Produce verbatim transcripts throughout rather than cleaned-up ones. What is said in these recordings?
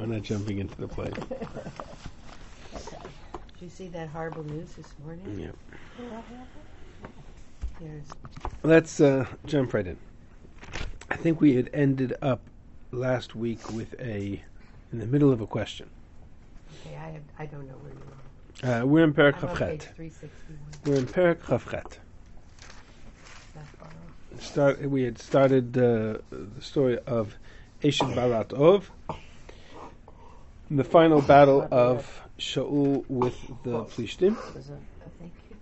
we're not jumping into the play. Okay. Did you see that horrible news this morning? Yeah. There's Let's uh, jump right in. I think we had ended up last week with a, in the middle of a question. okay. I have, I don't know where you are. Uh, we're in Perek I'm on page Chavchet. three sixty-one. We're in Perek Chavchet. That far off. Start, we had started uh, the story of Eshet Barat Ov, the final battle of Shaul with the Plishtim. Was it- Thank you.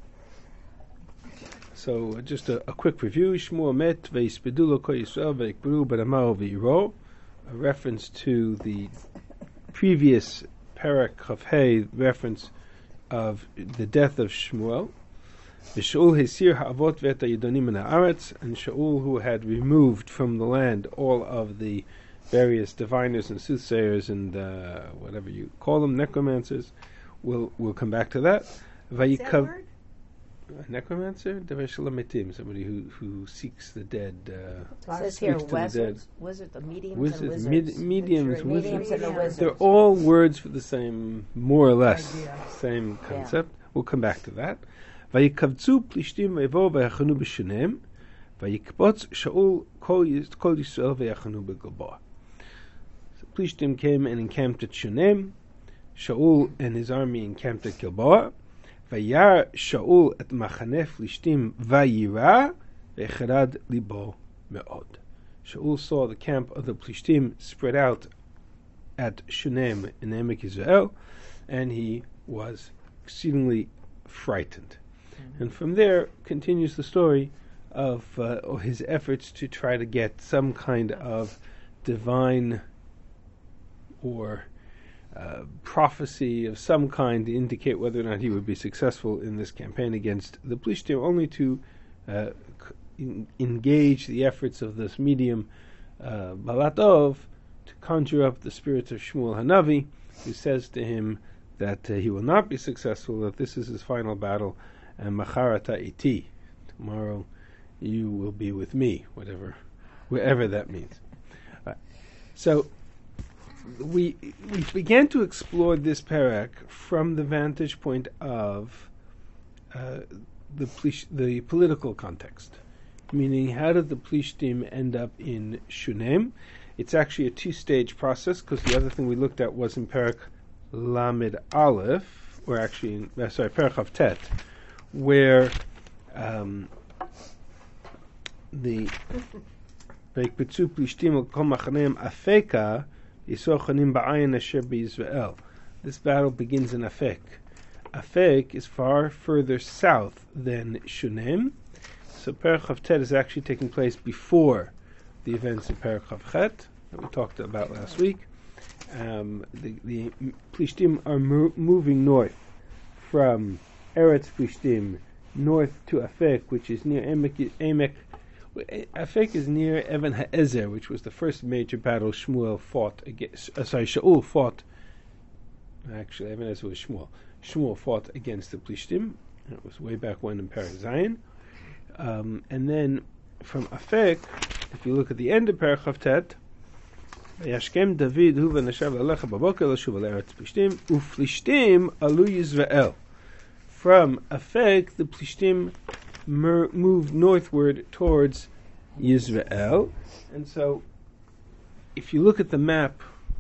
So uh, just a, a quick review. Shmuel met ve'ispedulo ko Yisrael ve'ikbru b'ramao ve'iro, a reference to the previous Perek Chavhei reference of the death of Shmuel. Shaul Hesir ha'avot ve'et ha'yidonim min ha'aretz, and Shaul, who had removed from the land all of the various diviners and soothsayers and uh, whatever you call them, necromancers. We'll we'll come back to that. What's that word? A necromancer, Dever Shalamitim, somebody who, who seeks the dead. Uh, It says here speaks to the wizards, dead. wizards, the mediums Wizards, and wizards. mid- mediums, The mediums and the wizards. wizards. They're all words for the same, more or less, Idea. same concept. We'll come back to that. Vayikavtzu plishtim ve'vo v'yachanu b'shunem, vayikpotz Shaul kol Yis- kol Yisrael v'yachanu b'Gilboa. So Plishtim came and encamped at Shunem. Shaul and his army encamped at Gilboa. Vayar Shaul et machaneh Plishtim vayira ve'cherad libo me'od. Shaul saw the camp of the Plishtim spread out at Shunem in Emek Israel, and he was exceedingly frightened. And from there continues the story of uh, his efforts to try to get some kind of divine or uh, prophecy of some kind to indicate whether or not he would be successful in this campaign against the Plishtim, only to uh, c- in- engage the efforts of this medium, uh, Balatov, to conjure up the spirits of Shmuel Hanavi, who says to him that uh, he will not be successful, that this is his final battle, and Macharata iti, tomorrow you will be with me, whatever, wherever that means. Right. So we we began to explore this parak from the vantage point of uh, the plish, the political context, meaning how did the Plishtim end up in Shunem? It's actually a two-stage process, because the other thing we looked at was in parak Lamed Aleph, or actually, in, uh, sorry, parak Chavtet, where um, the Veikbetzu Plishtim al kol machaneim Afeka Yisochanim ba'ayin asher b'Yisrael. This battle begins in Afek. Afek is far further south than Shunem, so Perek Chavtet is actually taking place before the events in Perek Chavchet that we talked about last week. Um, the, the Plishtim are mo- moving north from Eretz Plishtim north to Afek, which is near Emek. Emek. Afek is near Even Ha'ezer, which was the first major battle Shmuel fought against. Uh, sorry, Shaul fought. Actually, Even Ha'ezer was Shmuel. Shmuel fought against the Plishtim. It was way back when in Perek Zion. Um, and then from Afek, if you look at the end of Perek Chavtet, Yashkem David hu v'nashav l'alecha b'boker l'shuv l'eretz Plishtim u'Plishtim alu Yisrael. From Afek, the Plishtim mer- moved northward towards Yisrael, and so if you look at the map,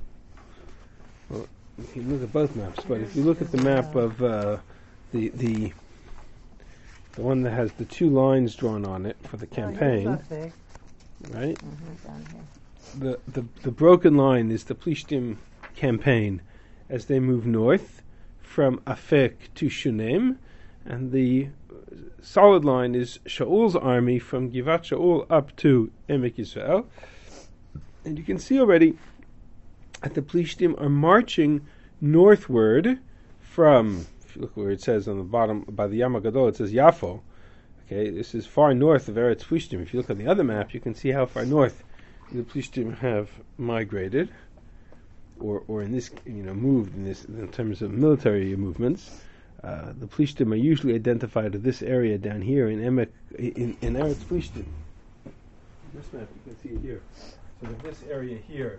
well, you can look at both maps, but if you look at the map of uh, the the the one that has the two lines drawn on it for the campaign, right? Mhm, down here. The, the the broken line is the Plishtim campaign as they move north from Afek to Shunem, and the solid line is Shaul's army from Givat Shaul up to Emek Yisrael. And you can see already that the Plishtim are marching northward from, if you look where it says on the bottom, by the Yam HaGadol, it says Yafo. Okay, this is far north of Eretz Plishtim. If you look on the other map, you can see how far north the Plishtim have migrated, or or in this, you know, moved in this in terms of military movements. Uh, the Plishtim are usually identified as this area down here in Emek, in, in Eretz Plishtim. This map, you can see it here. So that this area here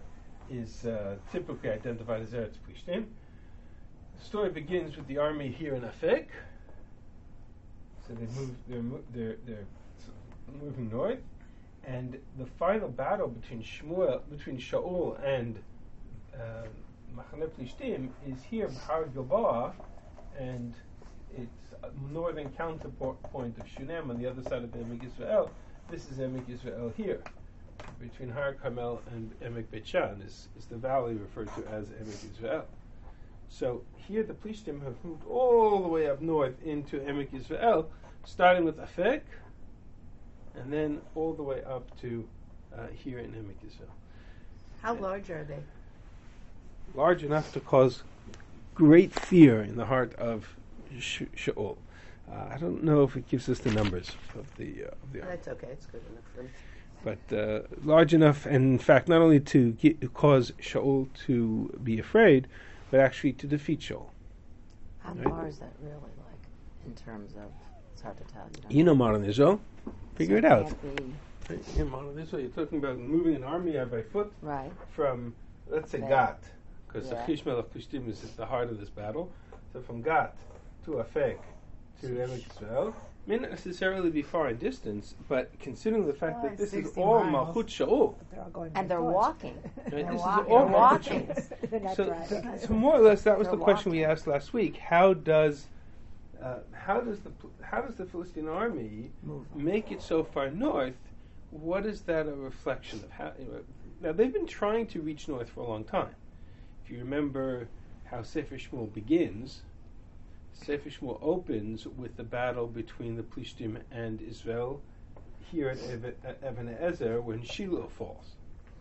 is uh, typically identified as Eretz Plishtim. The story begins with the army here in Afek. So they move, they're, mo- they're, they're moving north, and the final battle between Shmuel, between Shaul and uh, Machane Plishtim is here, Har Gilboa, and it's a northern counterpoint of Shunem on the other side of Emek Yisrael. This is Emek Yisrael here, between Har Carmel and Emek Beit Shan, is, is the valley referred to as Emek Yisrael. So here the Plishtim have moved all the way up north into Emek Yisrael, starting with Afek, and then all the way up to uh, here in Emek Yisrael. How large are they? Large enough to cause great fear in the heart of Sh- Shaul. Uh, I don't know if it gives us the numbers of the uh, of the. That's okay. It's good enough for me. But uh, large enough, and in fact, not only to get, cause Shaul to be afraid, but actually to defeat Shaul. How Right. far is that really like in terms of? It's hard to tell. You, don't You know know. modern Israel. Figure So it out. can't be- In modern Israel, you're talking about moving an army by foot Right. from, let's say, There. Gat, because Yeah. Achish Melech Plishtim is at the heart of this battle. So from Gat to Afek to Emek Yisrael may not necessarily be far in distance, but considering the fact Well, that this is sixty all miles. Malchut Shaul, But they're all going And by they're foot. walking. right, They're this walking. is all They're Malchut walking. Shaul. They're not So, driving. th- so more or less, that was They're the question we walking. asked last week. How does uh, how does the pl- how does the Philistine army Move. make it so far north? What is that a reflection of? How, you know, now they've been trying to reach north for a long time. If you remember how Sefer Shmuel begins, Sefer Shmuel opens with the battle between the Plishtim and Israel here at Eve- at Even Ezer when Shiloh falls.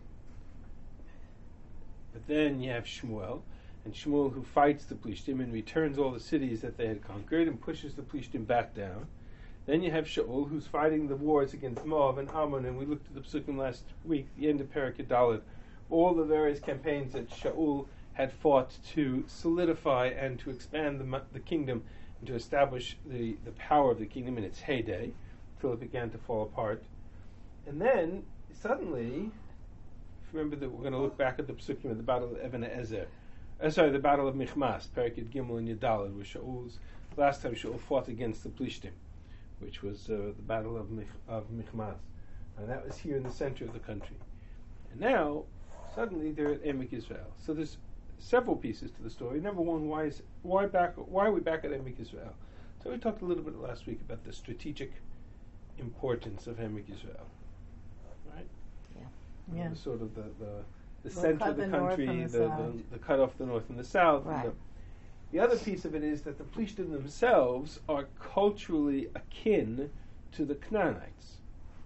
But then you have Shmuel, and Shmuel who fights the Plishtim and returns all the cities that they had conquered and pushes the Plishtim back down. Then you have Shaul who's fighting the wars against Moab and Ammon, and we looked at the Psukim last week, the end of Perek Yudaled, all the various campaigns that Shaul had fought to solidify and to expand the, the kingdom and to establish the, the power of the kingdom in its heyday, till it began to fall apart. And then, suddenly, remember that we're going to look back at the Psukim of the Battle of Even Ezer. Uh, sorry, the Battle of Michmas, Perek Yud Gimel and Yudaled, where Shaul's, last time Shaul fought against the Plishtim, which was uh, the Battle of, Mich- of Michmas. And that was here in the center of the country. And now, suddenly, they're at Emek Yisrael. So there's several pieces to the story. Number one, why is why back? Why are we back at Emek Yisrael? So we talked a little bit last week about the strategic importance of Emek Yisrael, right? Yeah. Yeah. The sort of the the, the We'll center cut of the the north country, from the, the the, south. the cut off the north and the south. Right. And the, the other piece of it is that the Plishtim themselves are culturally akin to the Canaanites.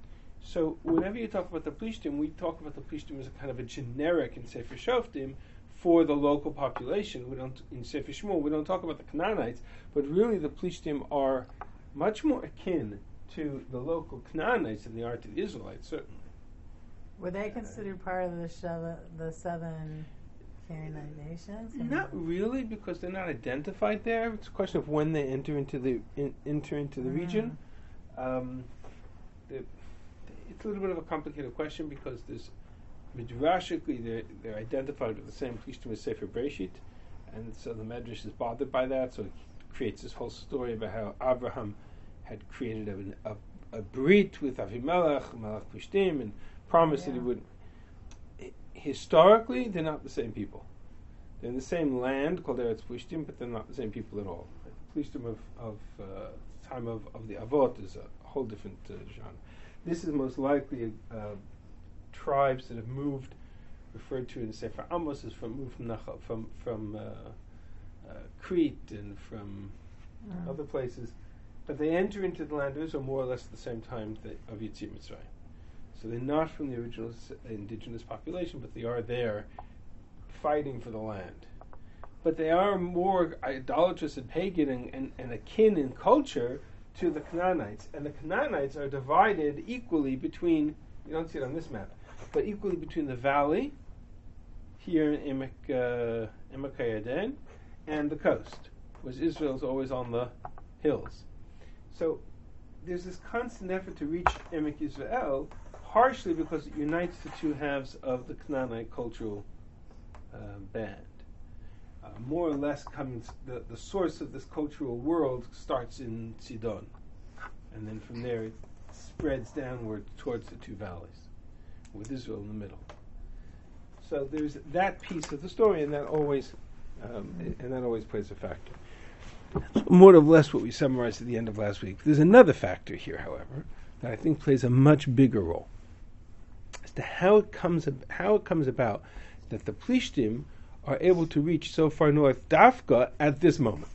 So whenever you talk about the Plishtim, we talk about the Plishtim as a kind of a generic in Sefer Shoftim for the local population. We don't in Sefer Shmuel we don't talk about the Canaanites, but really the Plishtim are much more akin to the local Canaanites than they are to the Israelites, certainly. Were they considered part of the Sheva, the seven Canaanite nations? or Not really, because they're not identified there. It's a question of when they enter into the in, enter into the region. Um, the, it's a little bit of a complicated question because there's midrashically they're, they're identified with the same Plishtim as Sefer Bereshit, and so the Medrash is bothered by that. So it creates this whole story about how Abraham had created a, a, a brit with Avimelech, Melech Plishtim, and promised that he Yeah. would. Hi- Historically, they're not the same people. They're in the same land called Eretz Plishtim, but they're not the same people at all. The Plishtim of, of uh, time of, of the Avot is a whole different uh, genre. This is most likely uh, tribes that have moved, referred to in Sefer Amos as from moved from Nachal, from from uh, uh, Crete and from Mm. other places, but they enter into the land of Israel more or less at the same time that, of Yetziat Mitzrayim. So they're not from the original s- indigenous population, but they are there fighting for the land. But they are more idolatrous and pagan and, and, and akin in culture to the Canaanites. And the Canaanites are divided equally between, you don't see it on this map, but equally between the valley, here in Emek, uh, Emek HaYarden, and the coast, whereas Israel is always on the hills. So there's this constant effort to reach Emek Yisrael, partially because it unites the two halves of the Canaanite cultural uh, band. Uh, more or less comes, the, the source of this cultural world starts in Sidon. And then from there it spreads downward towards the two valleys, with Israel in the middle. So there's that piece of the story, and that always, um, and that always plays a factor. That's more or less what we summarized at the end of last week. There's another factor here, however, that I think plays a much bigger role as to how it comes ab- how it comes about that the Plishtim are able to reach so far north, Dafka, at this moment.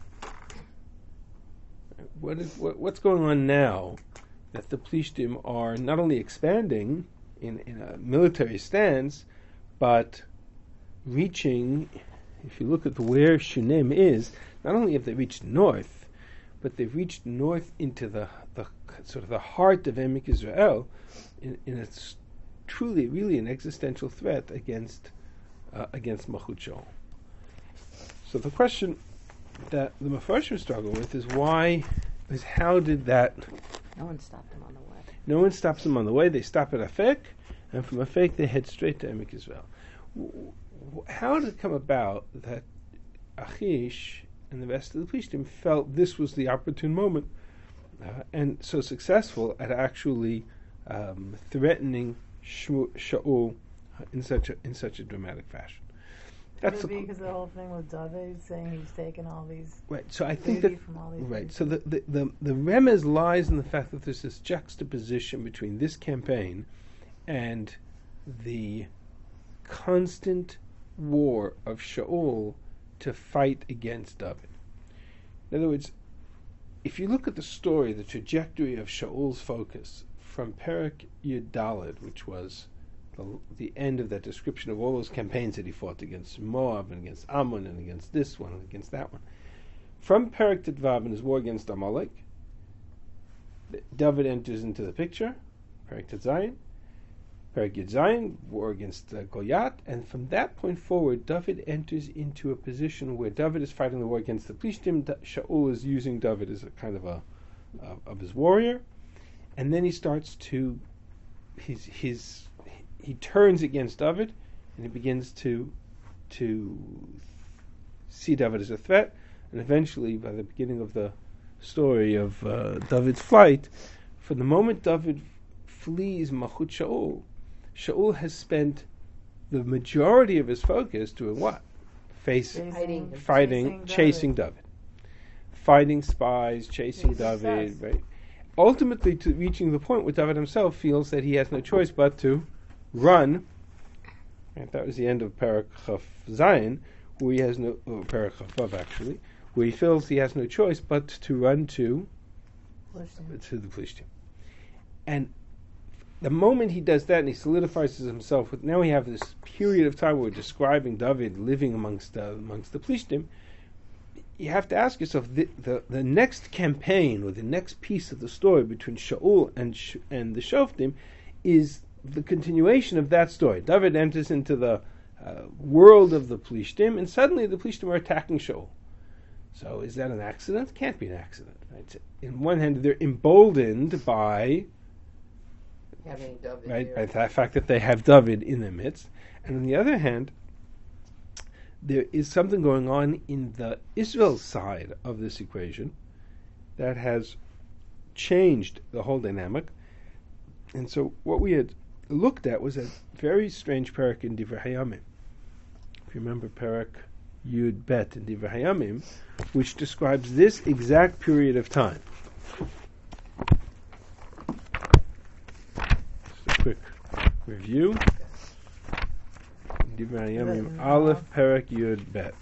What is what, what's going on now that the Plishtim are not only expanding in, in a military stance, but reaching, if you look at where Shunem is, not only have they reached north, but they've reached north into the, the sort of the heart of Emek Israel, in, in a s- truly, really an existential threat against uh, against Malchut Shaul. So the question that the Mefarshim struggle with is why, is how did that? No one stopped him on the way. No one stops them on the way. They stop at Afek, and from Afek they head straight to Emek Israel. W- w- How did it come about that Achish and the rest of the Plishtim felt this was the opportune moment, uh, and so successful at actually um, threatening Shmu- Shaul uh, in such a in such a dramatic fashion? Could That's it the be because the whole thing with David saying he's taken all these right. So I think that booty from all these right. people? So the the the, the remez lies in the fact that there's this juxtaposition between this campaign and the constant war of Shaul to fight against David. In other words, if you look at the story, the trajectory of Shaul's focus from Perek Yud Daled, which was the, the end of that description of all those campaigns that he fought against Moab and against Ammon and against this one and against that one, from Perek Tetvav and his war against Amalek, David enters into the picture, Perek Tet Zayin, Perek Yud Zayin, war against uh, Goliath, and from that point forward, David enters into a position where David is fighting the war against the Plishtim. Da- Shaul is using David as a kind of a uh, of his warrior, and then he starts to his his he turns against David, and he begins to to see David as a threat, and eventually, by the beginning of the story of uh, David's flight, from the moment David flees Malchut Shaul, Shaul has spent the majority of his focus doing what? Facing, Fighting. fighting, chasing David. Fighting spies, chasing With David, success. right? Ultimately, to reaching the point where David himself feels that he has no choice but to run. And that was the end of Perek Chaf Zayin, where he has no, oh, Perek Chaf Vav actually, where he feels he has no choice but to run to Plishtim. to the Plishtim. And the moment he does that and he solidifies himself, with, now we have this period of time where we're describing David living amongst uh, amongst the Plishtim. You have to ask yourself, the, the the next campaign or the next piece of the story between Shaul and Sh- and the Shoftim is the continuation of that story. David enters into the uh, world of the Plishtim, and suddenly the Plishtim are attacking Shaul. So is that an accident? Can't be an accident. Right? In one hand, they're emboldened by Having David right, there. by the fact that they have David in their midst, and on the other hand, there is something going on in the Israel side of this equation that has changed the whole dynamic. And so what we had looked at was a very strange parak in Divrei Hayamim. If you remember parak Yud Bet in Divrei Hayamim, which describes this exact period of time. Just a quick review. Divrei Hayamim, Aleph parak Yud Bet.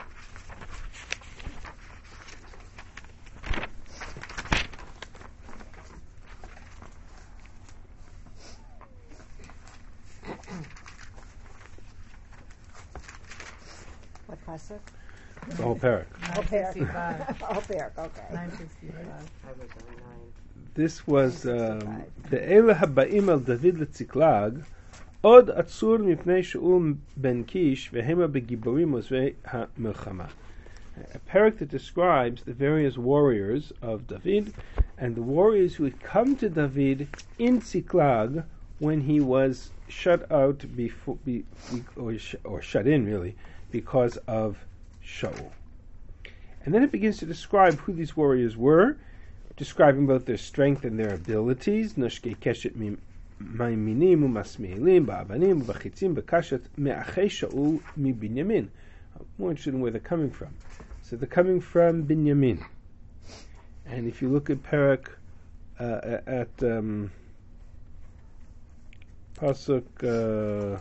What pasuk? The whole parak. Oh, Perek. nine sixty-five. Oh, Perek, okay. nine sixty-five. I was on nine. This was um, Ve'ela haba'im al David letziklag od atzur mipnei Shaul ben Kish vehema begiborim ozvei ha'milchama. A parak that describes the various warriors of David and the warriors who had come to David in Ziklag when he was shut out before, be, or, sh- or shut in really because of Shaul. And then it begins to describe who these warriors were, describing both their strength and their abilities. Noshke keshet maiminim umasmeilim ba'avanim u'bachitzim b'kashet me'achei Shaul mi Binyamin. I'm more interested in where they're coming from. So they're coming from Binyamin. And if you look at Perak, uh, at um, Pasuk uh,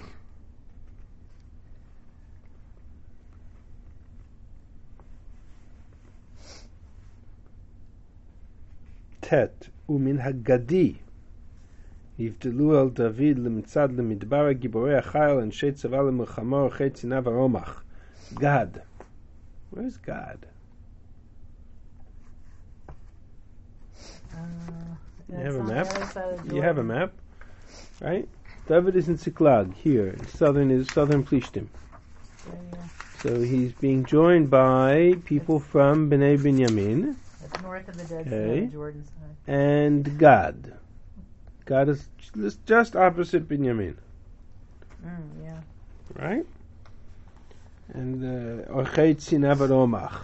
Tet umin hagadi yivdelu al David lemitzad lemidbar giborei achayil and sheit tzava lemilchama ochet tzina v'romach. God. Where's God? Uh, You that's have a on the map? other side of You have a Jordan. map, right? David is in Ziklag, here, in southern is southern Plishtim. Yeah, yeah. So he's being joined by people from Bnei Binyamin That's north of the Dead Sea Okay. on the Jordan side. and Gad. Gad is just- just opposite Binyamin, Mm, yeah. right? And Orchei Tzina v'Romach.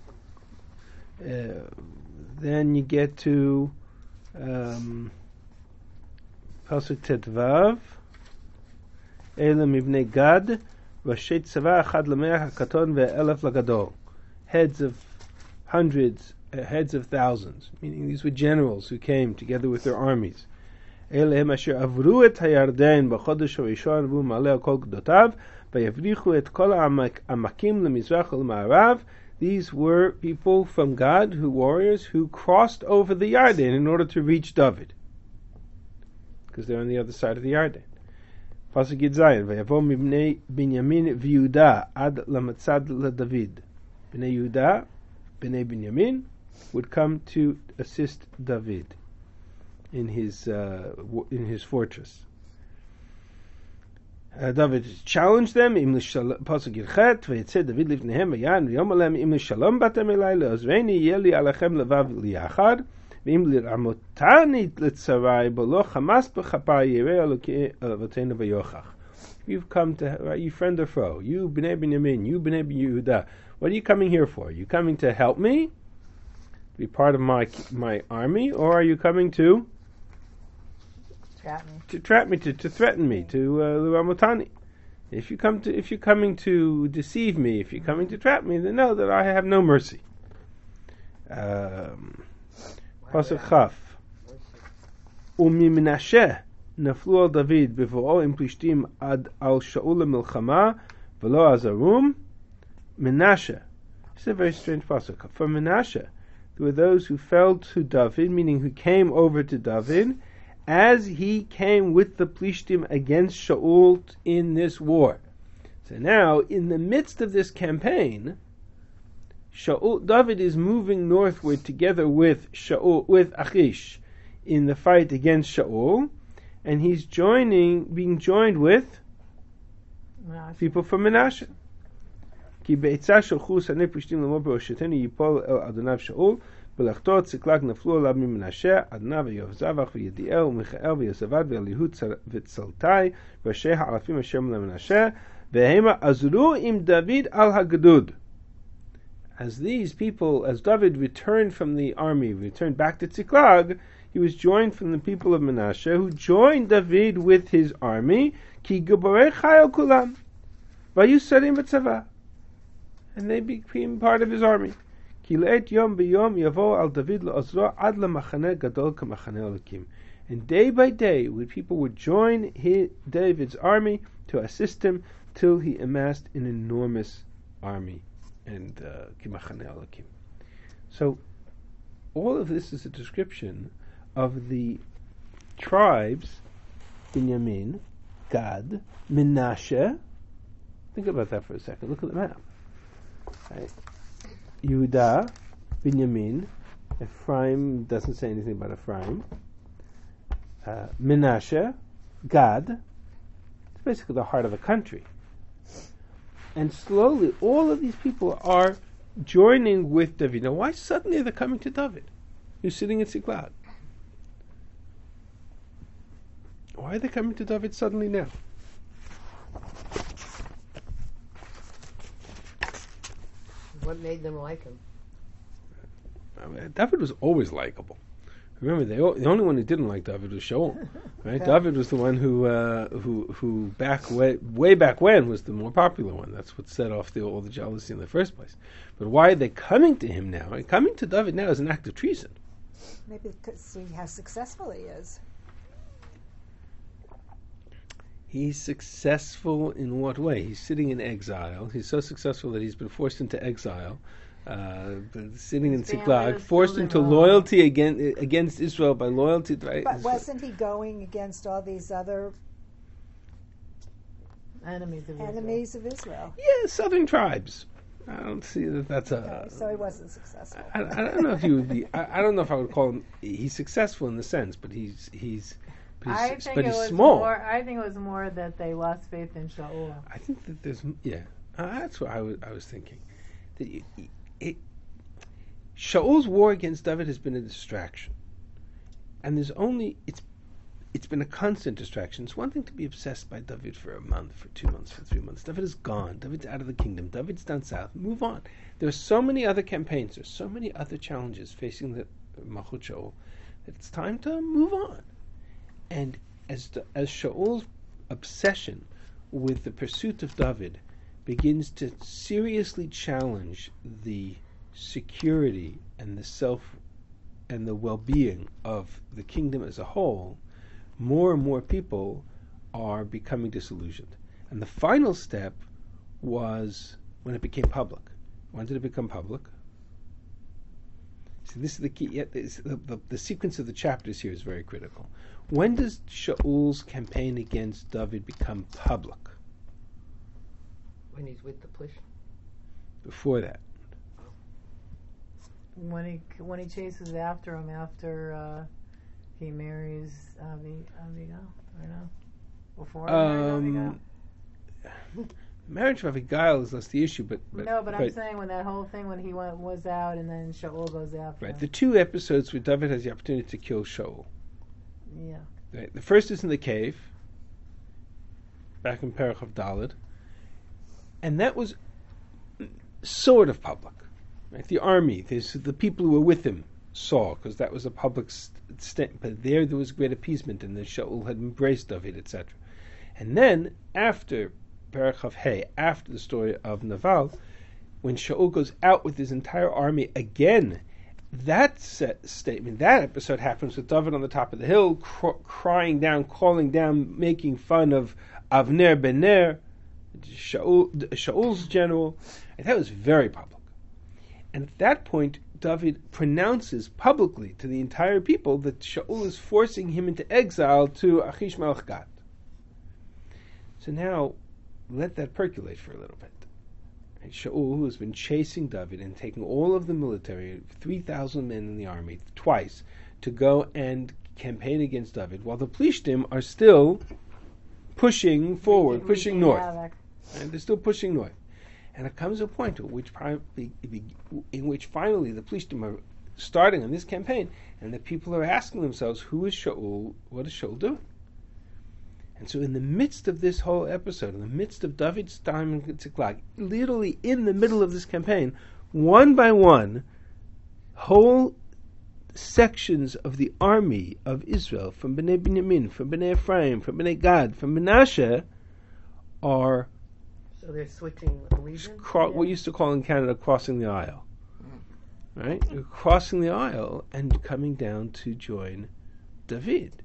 Uh, Then you get to um, Pasuk Tetvav. Elam ibnei Gad, Rashi Tzava Achad L'Mea HaKaton ve'Elef L'Gadol. Heads of hundreds, uh, heads of thousands, meaning these were generals who came together with their armies. Elehem asher avru et hayarden b'chodesh harishon v'hu maleh kol gdotav v'yavrichu et kol ha'amak- ha'amakim lemizrach u'lema'arav. These were people from God, who warriors, who crossed over the Yarden in order to reach David, because they're on the other side of the Yarden. Pasuk Yud Zayin, v'yavo mibnei Binyamin v'Yehuda ad lamatzad leDavid. Bnei Yehuda, Bnei Binyamin would come to assist David in his uh, w- in his fortress. Uh, David challenged them. Im l'shal- Pasuk Yirchet, v'yitzeh David lifnehem v'yan v'yom alem im l'shalom batem elai le'ozreini yeh li alachem levav liyachad v'im li'ramotani l'tzarai b'lo chamas b'chapa yireh elokei avotenu v'yochach. You've come to, right, you friend or foe, you Bnei Binyamin, you Bnei Yehuda. What are you coming here for? Are you coming to help me, to be part of my my army, or are you coming to Trap me. to trap me, to, to threaten me, to uh, Luramotani? If you come to, if you're coming to deceive me, if you're coming to trap me, then know that I have no mercy. Um, Pasuk Chaf. Umi Menashe naflu al David b'vo'o im plishtim ad al Shaul milchama v'lo azarum. Menashe. It's a very strange pasuk. For Menashe, there were those who fell to David, meaning who came over to David, as he came with the Plishtim against Shaul in this war. So now, in the midst of this campaign, Shaul, David is moving northward together with Shaul, with Achish, in the fight against Shaul, and he's joining, being joined with No, people from Menashe. כי בעצה שלחו שני פלישתים לאמור בראשתנו ייפול אל אדוניו שאול ולחתור צקלג נפלו עליו ממנשה עדנה ויובזבח וידיאל ומיכאל ויוסבד ואליהוד וצלטי ראשי האלפים אשר למנשה והמה עזרו עם דוד על הגדוד. As these people, as David returned from the army, returned back to Tziklag, he was joined from the people of Menashe, who joined David with his army, ki giborei chayil kulam, vayusarim v'tzava, and they became part of his army. Ki le'et yom b'yom yavo al David le'ozro ad le'machane gadol k'machane Elokim. And day by day, when people would join his, David's army to assist him, till he amassed an enormous army. And Kimachane Elokim. So, all of this is a description of the tribes: Binyamin, Gad, Menashe. Think about that for a second. Look at the map. Right. Yehuda, Binyamin, Ephraim doesn't say anything about Ephraim. Uh, Menashe, Gad. It's basically the heart of the country. And slowly, all of these people are joining with David. Now, why suddenly are they coming to David, who's sitting in Ziklag? Why are they coming to David suddenly now? What made them like him? I mean, David was always likable. Remember, they, o- the only one who didn't like David was Shaul, right? David was the one who, uh, who, who back way, way back when was the more popular one. That's what set off the, all the jealousy in the first place. But why are they coming to him now? And coming to David now is an act of treason. Maybe to see how successful he is. He's successful in what way? He's sitting in exile. He's so successful that he's been forced into exile. Uh, sitting in His family Ziklag, is forced still into involved. loyalty against, against Israel by loyalty to But wasn't he going against all these other Enemies of Israel. enemies of Israel? Yeah, southern tribes. I don't see that that's a. Okay, so he wasn't successful. I, I don't know if he would be. I, I don't know if I would call him. He's successful in the sense, but he's he's. But he's, I think but it he's was small. more. I think it was more that they lost faith in Shaul. I think that there's yeah. Uh, that's what I was I was thinking. That it, it, Shaul's war against David has been a distraction, and there's only it's it's been a constant distraction. It's one thing to be obsessed by David for a month, for two months, for three months. David is gone. David's out of the kingdom. David's down south. Move on. There are so many other campaigns. There's so many other challenges facing the Malchut Shaul that it's time to move on. And as the, as Shaul's obsession with the pursuit of David begins to seriously challenge the security and the self and the well-being of the kingdom as a whole, more and more people are becoming disillusioned. And the final step was when it became public. When did it become public? See, this is the key. Yet this, the, the, the sequence of the chapters here is very critical. When does Shaul's campaign against David become public? When he's with the Plish. Before that. When he when he chases after him after uh, he marries Avi, Abigail, or no? Before he married Um, Abigail? marriage of Abigail is less the issue, but, but No, but I'm right, saying when that whole thing when he went was out and then Shaul goes after right. him. The two episodes where David has the opportunity to kill Shaul. Yeah. Right. The first is in the cave, back in Perach of Daled, and that was sort of public. Right? The army, there's the people who were with him saw, because that was a public st- st- but there there was great appeasement, and the Shaul had embraced David, et cetera. And then, after Perach of Hay, after the story of Naval, when Shaul goes out with his entire army again, that set statement, that episode happens with David on the top of the hill, cr- crying down, calling down, making fun of Avner ben Ner, Shaul, Shaul's general, and that was very public. And at that point, David pronounces publicly to the entire people that Shaul is forcing him into exile to Achish Melech Gat. So now, let that percolate for a little bit. And Shaul, who has been chasing David and taking all of the military, three thousand men in the army, twice, to go and campaign against David, while the Plishtim are still pushing forward, Wreaking pushing north. havoc. And they're still pushing north. And it comes a point at which, in which finally the Plishtim are starting on this campaign, and the people are asking themselves, who is Shaul? What is Shaul doing? And so in the midst of this whole episode, in the midst of David's time in Ziklag, literally in the middle of this campaign, one by one, whole sections of the army of Israel, from Bnei Binyamin, from Bnei Ephraim, from Bnei Gad, from Menashe, are So they're switching allegiance? cro- what we used to call in Canada crossing the aisle. Right? They're crossing the aisle and coming down to join David.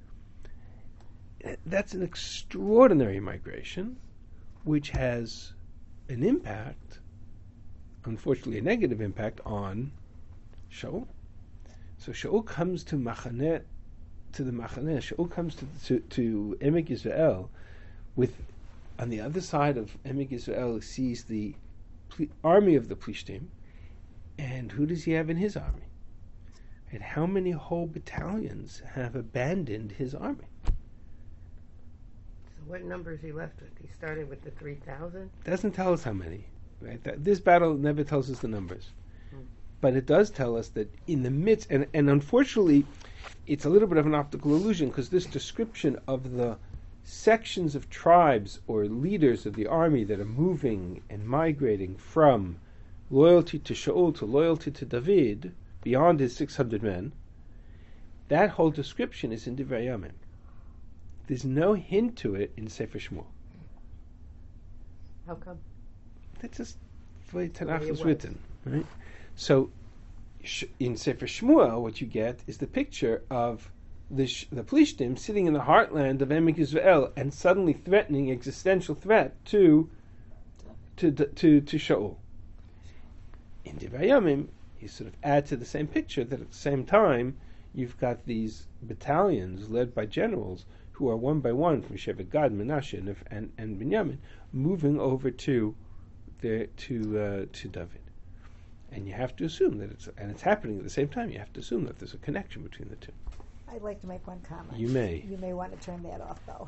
That's an extraordinary migration, which has an impact, unfortunately a negative impact, on Shaul. So Shaul comes to Machaneh, to the Machaneh, Shaul comes to, to, to Emek Yisrael with, on the other side of Emek Yisrael, sees the ple- army of the Plishtim, and who does he have in his army? And how many whole battalions have abandoned his army? So what number is he left with? He started with the three thousand? Doesn't tell us how many. Right? That, this battle never tells us the numbers. Hmm. But it does tell us that in the midst, and, and unfortunately, it's a little bit of an optical illusion, because this description of the sections of tribes or leaders of the army that are moving and migrating from loyalty to Shaul, to loyalty to David, beyond his six hundred men, that whole description is in Divrei Yamim. There's no hint to it in Sefer Shmuel. How come? That's just the way Tanakh it was was. written, right? So, sh- in Sefer Shmuel, what you get is the picture of the sh- the Plishtim sitting in the heartland of Emek Yisrael and suddenly threatening existential threat to to to to Shaul. In Divrei Yamim, you sort of add to the same picture that at the same time you've got these battalions led by generals who are one by one from Shevet Gad, Menashe, and and, and Binyamin moving over to the to uh, to David. And you have to assume that it's and it's happening at the same time. You have to assume that there's a connection between the two. I'd like to make one comment. You may. You may want to turn that off, though.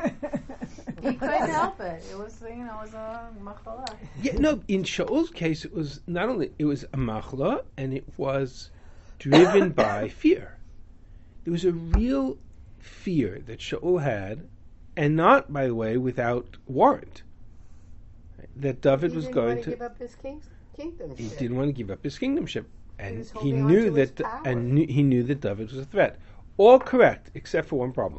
He couldn't help it. It was, you know, it was a machla. Yeah, no. In Shaul's case, it was not only it was a machla, and it was driven by fear. There was a real fear that Shaul had, and not, by the way, without warrant. That David he was didn't going want to. give up his king's, kingdomship. He didn't want to give up his kingdomship, He and was he, holding on knew to his that, power. and knew, he knew that David was a threat. All correct, except for one problem.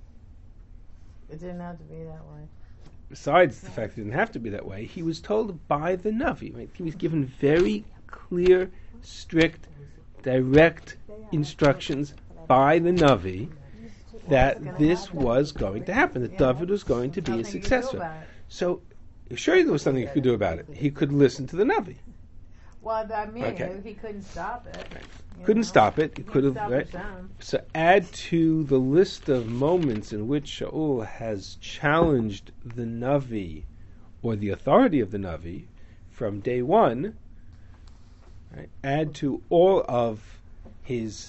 It didn't have to be that way. Besides the fact that it didn't have to be that way, he was told by the Navi. Right? He was given very clear, strict, direct instructions by the Navi that this was going to happen, that David was going to be a Nothing you could do successor. about it. So, sure, there was something he could do about it. He could listen to the Navi. Well, I mean, Okay. he couldn't stop it. you Couldn't know. stop it. He He could have. couldn't Right? stop Hashem. So add to the list of moments in which Shaul has challenged the Navi or the authority of the Navi from day one. Right? Add to all of his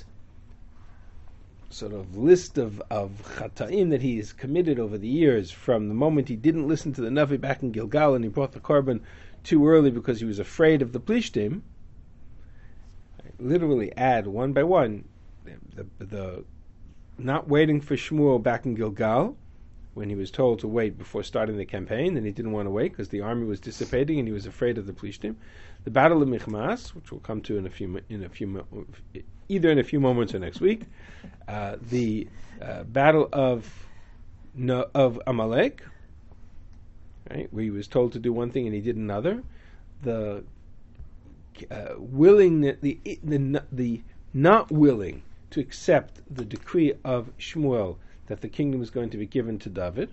sort of list of, of chata'im that he has committed over the years, from the moment he didn't listen to the Navi back in Gilgal and he brought the korban too early because he was afraid of the Plishtim. Literally add one by one the, the, the not waiting for Shmuel back in Gilgal when he was told to wait before starting the campaign, and he didn't want to wait because the army was dissipating and he was afraid of the Plishtim. The battle of Michmas, which we'll come to in a few mo- in a few mo- either in a few moments or next week. Uh, the uh, battle of no, of Amalek, right, where he was told to do one thing and he did another. The uh, willing the, the the the not willing to accept the decree of Shmuel that the kingdom is going to be given to David,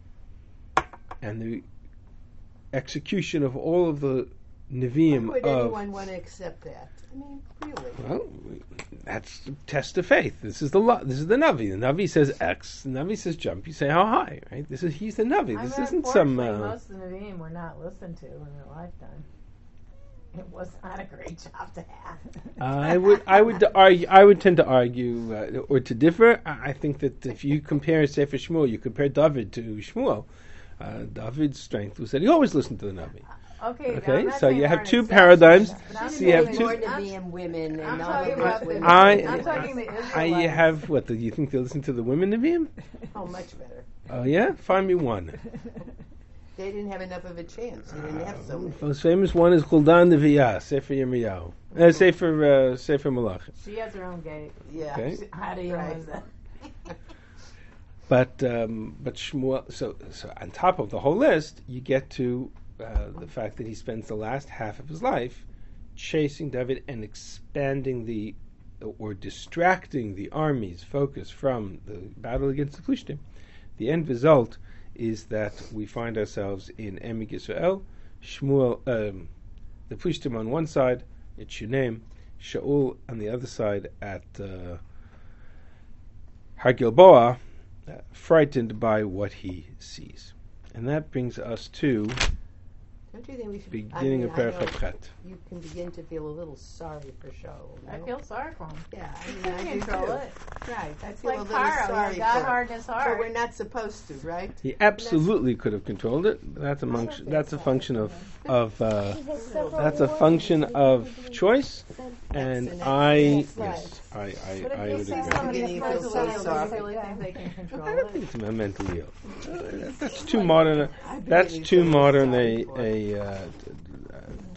and the execution of all of the Nevi'im Why would of anyone want to accept that? I mean, really. well, that's a test of faith. This is the lo- this is the Navi. The Navi says X. The Navi says jump. You say how high, right? This is he's the Navi. I This mean, isn't some. unfortunately, Uh, most of the Nevi'im were not listened to in their lifetime. It was not a great job to have. I would I would argue I would tend to argue uh, or to differ. I I think that if you compare Sefer Shmuel, you compare David to Shmuel. Uh, David's strength was that he always listened to the Navi. Okay, Okay, I'm not so saying you there have aren't two exceptions, paradigms. but I'm So you have saying two- More I'm- Nevi'im women and I'm all talking of about those the- women. I- I'm talking the Israelites. I have what? Do you think they listen to the women Nevi'im? Oh, much better. Oh yeah, find me one. They didn't have enough of a chance. They didn't have so many. The most famous one is Chuldan Nevi'ah, Sefer Yirmiyahu, uh, Sefer uh, Sefer Malachim. She has her own gate. Yeah. Okay. How do you Right. use that? But um, but Shmuel. So so on top of the whole list, you get to uh, the fact that he spends the last half of his life chasing David and expanding the or distracting the army's focus from the battle against the Plishtim. The end result is that we find ourselves in Emek Yisrael, Shmuel, um, the Plishtim on one side, at Shunem, Shaul on the other side at uh, Har Gilboa, uh, frightened by what he sees. And that brings us to Don't you think we should? beginning I mean, of I know Perek Chet. You can begin to feel a little sorry for Shaul. I no? feel sorry for him. Yeah, I He mean, couldn't I do control too. it. Right. I It's feel a like little Paro. sorry He got for him. hard in his But heart. we're not supposed to, right? He absolutely could have controlled it. That's a monction, that's a function of of uh, that's a function of choice, and That's an I excellent yes, I I, But I if would you see agree. somebody Beginning that's to feel mentally so ill, sorry. do you really think they can control I don't it? think it's a mentally ill. Uh, That's too modern. I That's really too feel modern sorry a for him. a uh, t- uh,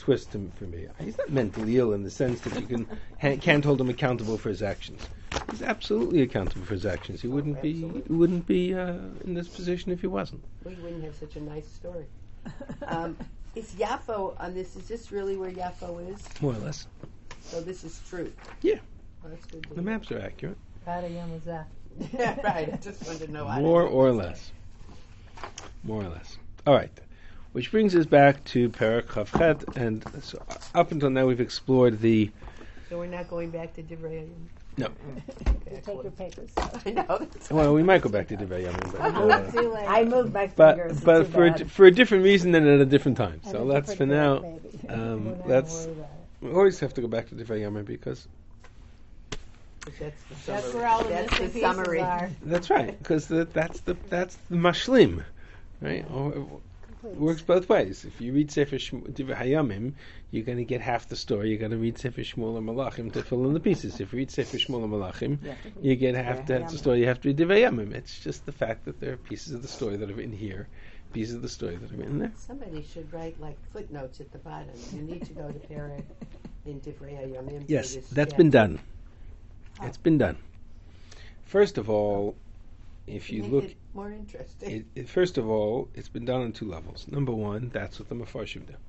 twist to, for me. He's not mentally ill in the sense that you can ha- can't hold him accountable for his actions. He's absolutely accountable for his actions. He wouldn't be absolutely. he wouldn't be uh, in this position if he wasn't. We wouldn't have such a nice story. Um, is Yafo on this? Is this really where Yafo is? More or less. So this is truth. Yeah. Well, that's good. to The hear. maps are accurate. Bada Yamazah. Yeah, right. I just wanted to know. I More don't know or what to less. More or less. All right. Which brings us back to Perek Chav Chet, and so up until now we've explored the. say. So we're not going back to Divrei. No. You take your papers. I know. That's Well, we might go back to Divrei Yamim, but, uh, Too late. I moved my but fingers. but it's too for a, bad. di- for a different reason and at a different time. And So a let's for different now. day, maybe. We're Um, not let's. worried about it. We always have to go back to Divrei Yamim because that's the That's summary. where all the That's missing the pieces summary. are. that's right because the, that's the that's the mashlim, right? Or, it works both ways. If you read Sefer Shmu- Divrei Hayamim, you're going to get half the story. You're going to read Sefer Shmuel and Malachim to fill in the pieces. If you read Sefer Shmuel and Malachim, you get half the, the story. You have to read Divrei Hayamim. It's just the fact that there are pieces of the story that are in here, pieces of the story that are in there. Somebody should write like footnotes at the bottom. You need to go to Perek in Divrei Hayamim. for Yes, this that's chapter. been done. It's been done. First of all, if you Make look, it more interesting. it, it, first of all, it's been done on two levels. Number one, that's what the Mefarshim do.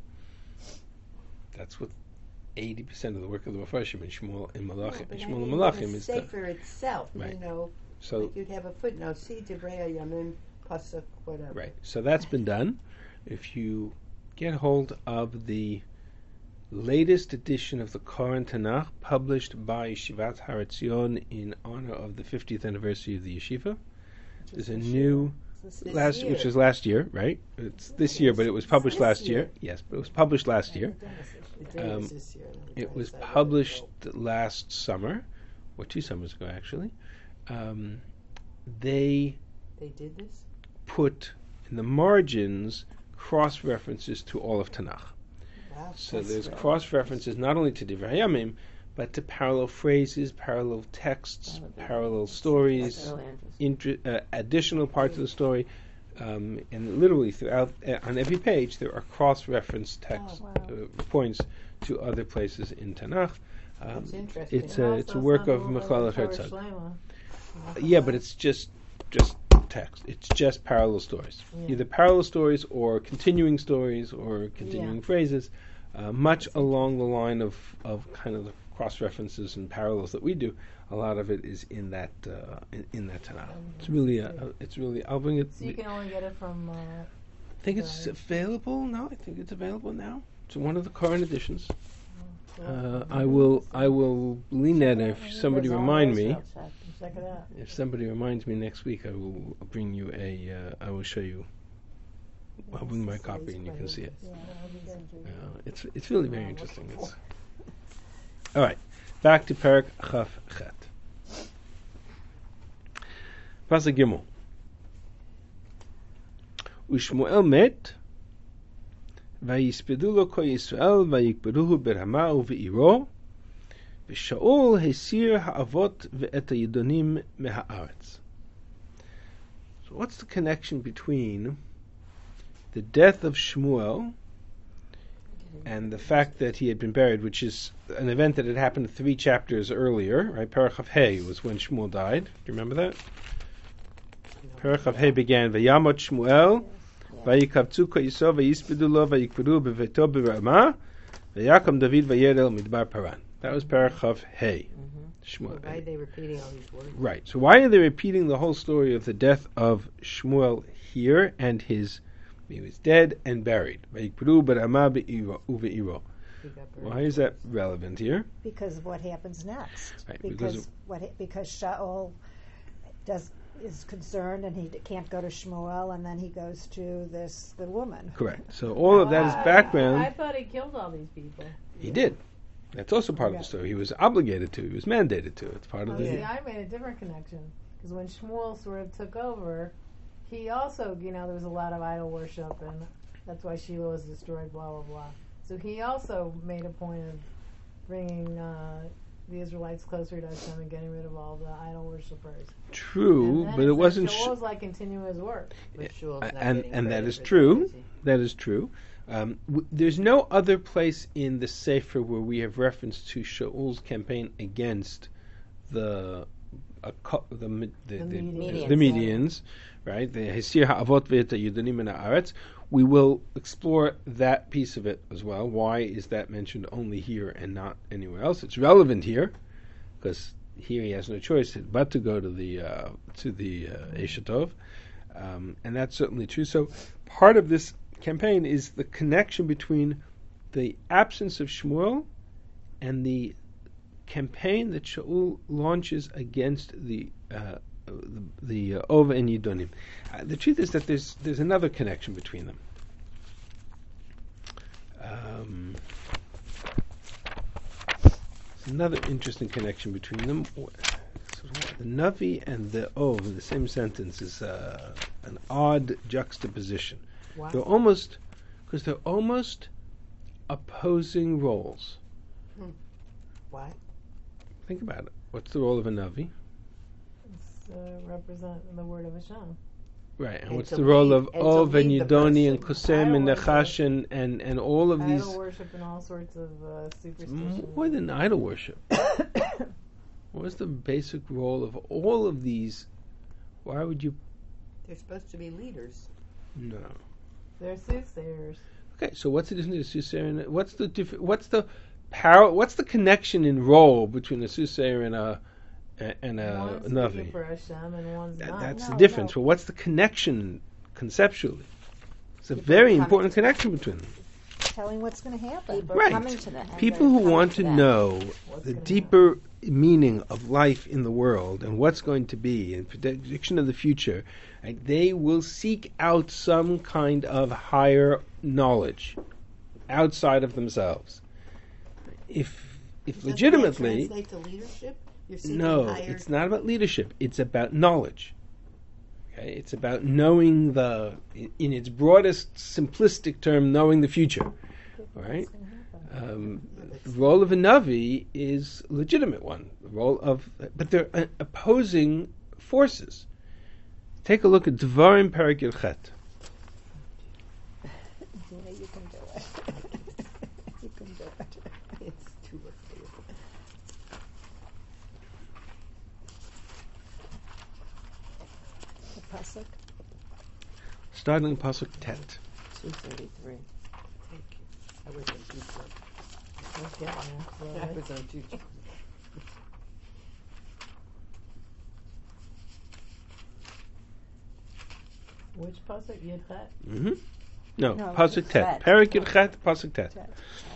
That's what eighty percent of the work of the Mefarshim in Shmuel and No, Malachim, but in I Shmuel mean, and in Malachim the is done. Sefer itself, Right. you know, So like you'd have a footnote, see Divrei Hayamim, Pasuk, whatever. right, so that's been done. If you get hold of the latest edition of the Koran Tanakh, published by Yeshivat Har Etzion in honor of the fiftieth anniversary of the yeshiva, there's a new This This last, year. which is last year, right? It's this year, but it was published This last year. year. Yes, but it was published last year. The day Um, was this year, let me It tell you, was so I wrote it published down. last summer, or two summers ago, actually. Um, they They did this? put in the margins cross references to all of Tanakh. Wow. So that's there's great. cross references not only to Divrei Hayamim, but to parallel phrases, parallel texts, parallel stories, inter- uh, additional parts of the story, um, and literally throughout uh, on every page there are cross-reference text Oh, wow. uh, points to other places in Tanakh. Um, That's interesting. it's a it's a work of Michal Herzog. Shlema. Yeah, but it's just just text. It's just parallel stories, Yeah. either parallel stories or continuing stories or continuing Yeah. phrases, uh, much along the line of, of kind of the cross references and parallels that we do. A lot of it is in that uh, in, in that Tanakh. It's really a, a- it's really. I'll bring it. So you can only get it from. Uh, I think it's Right. available now. I think it's available now. It's one of the current editions. Uh, I will I will lean that if somebody There's all remind those me. out, check, check it out. If somebody reminds me next week, I will bring you a. Uh, I will show you. I'll bring my copy and you can see it. Yeah, that'll be good. Uh, it's it's really very interesting. It's, all right, back to Perek Chaf Chet. Pasuk Gimel. Ushmuel met. ויספדו לו כל ישראל ויקברוהו ברמה ובעירו ושאול הסיר האבות ואת הידונים מהארץ. So what's the connection between the death of Shmuel and the fact that he had been buried, which is an event that had happened three chapters earlier, right? Perek Chav Hei was when Shmuel died. Do you remember that? Perek Chav Hei began, Vayamot Shmuel ויקבצו כל ישראל ויספדו לו ויקברוהו בביתו ברמה ויקם דוד וירד אל מדבר פרן. That was Perek Chav Hei. Shmuel. Why are they repeating all these words? Right. So why are they repeating the whole story of the death of Shmuel here and his he was dead and buried? Vayikbru berama be'iro- uve'iro. He got burned. Why is that relevant here? Because of what happens next. Right, because because of- what ha- because Shaul does is concerned and he d- can't go to Shmuel and then he goes to this the woman. Correct. So all of that is I background. thought he killed all these people. He did. That's also part of Yeah. the story. He was obligated to. He was mandated to. It's part of Oh, the. see, I made a different connection because when Shmuel sort of took over, he also, you know, there was a lot of idol worship, and that's why Shiloh was destroyed. Blah blah blah. So he also made a point of bringing uh, the Israelites closer to Hashem and getting rid of all the idol worshippers. True, And then but it wasn't. Joel Sh- was like continuing his work. But Shul's Uh, not and getting and that credit is for true. is he? That is true. Um, w- there's no other place in the Sefer where we have reference to Shaul's campaign against the uh, co- the, the, the, the, Medians. the Medians, right? The Hesir Ha'avot Ve'et Yudanim in Haaretz. We will explore that piece of it as well. Why is that mentioned only here and not anywhere else? It's relevant here because here he has no choice but to go to the uh, to the uh, Eshatov, um, and that's certainly true. So part of this campaign is the connection between the absence of Shmuel and the campaign that Shaul launches against the uh, the, the uh, Ova and Yidonim. Uh, the truth is that there's there's another connection between them. Um, there's another interesting connection between them. The Navi and the Ov in the same sentence is uh, an odd juxtaposition. Wow. They're almost, because they're almost opposing roles. Why? Think about it. What's the role of a Navi? It's uh, represent the word of Hashem. Right, and, And what's to the role lead- of and to Ov and lead the Yidoni and person. Kosem and Idol Nechash worship. and, and, and all of these? Idol worship and all sorts of uh, superstitions. More than idol worship. What is the basic role of all of these? Why would you? They're supposed to be leaders. No. They're soothsayers. Okay, so what's the difference between a soothsayer and a, what's the diff- what's the power? What's the connection in role between a soothsayer and a and a One's speaking Navi? for Hashem and one's That, not. that's No, the difference. no. But what's the connection conceptually? It's a People very coming important to- connection between them. Telling what's going to happen. People Right. are coming to them. People who want to know What's the gonna deeper meaning of life in the world and what's going to be and prediction of the future, right, they will seek out some kind of higher knowledge outside of themselves. If if Doesn't legitimately, that translate to leadership? You're seeking no, higher. it's not about leadership. It's about knowledge. Okay, it's about knowing the, in, in its broadest, simplistic term, knowing the future. All right. Um, the role of a Navi is a legitimate one. The role of, but they're uh, opposing forces. Take a look at Dvarim Perek Yilchet. Dina, you can do it. You can do it. It's too early. The pasuk. Starting in Pasuk Tet. two thirty-three. Thank you. I was on too slow. Let's get there. I Slowly. was on too slow. Which pasuk? Yidchet? Mm-hmm. No, No, Pasuk Tet. Tet. Perek Yilchet, Pasuk Tet. Tet.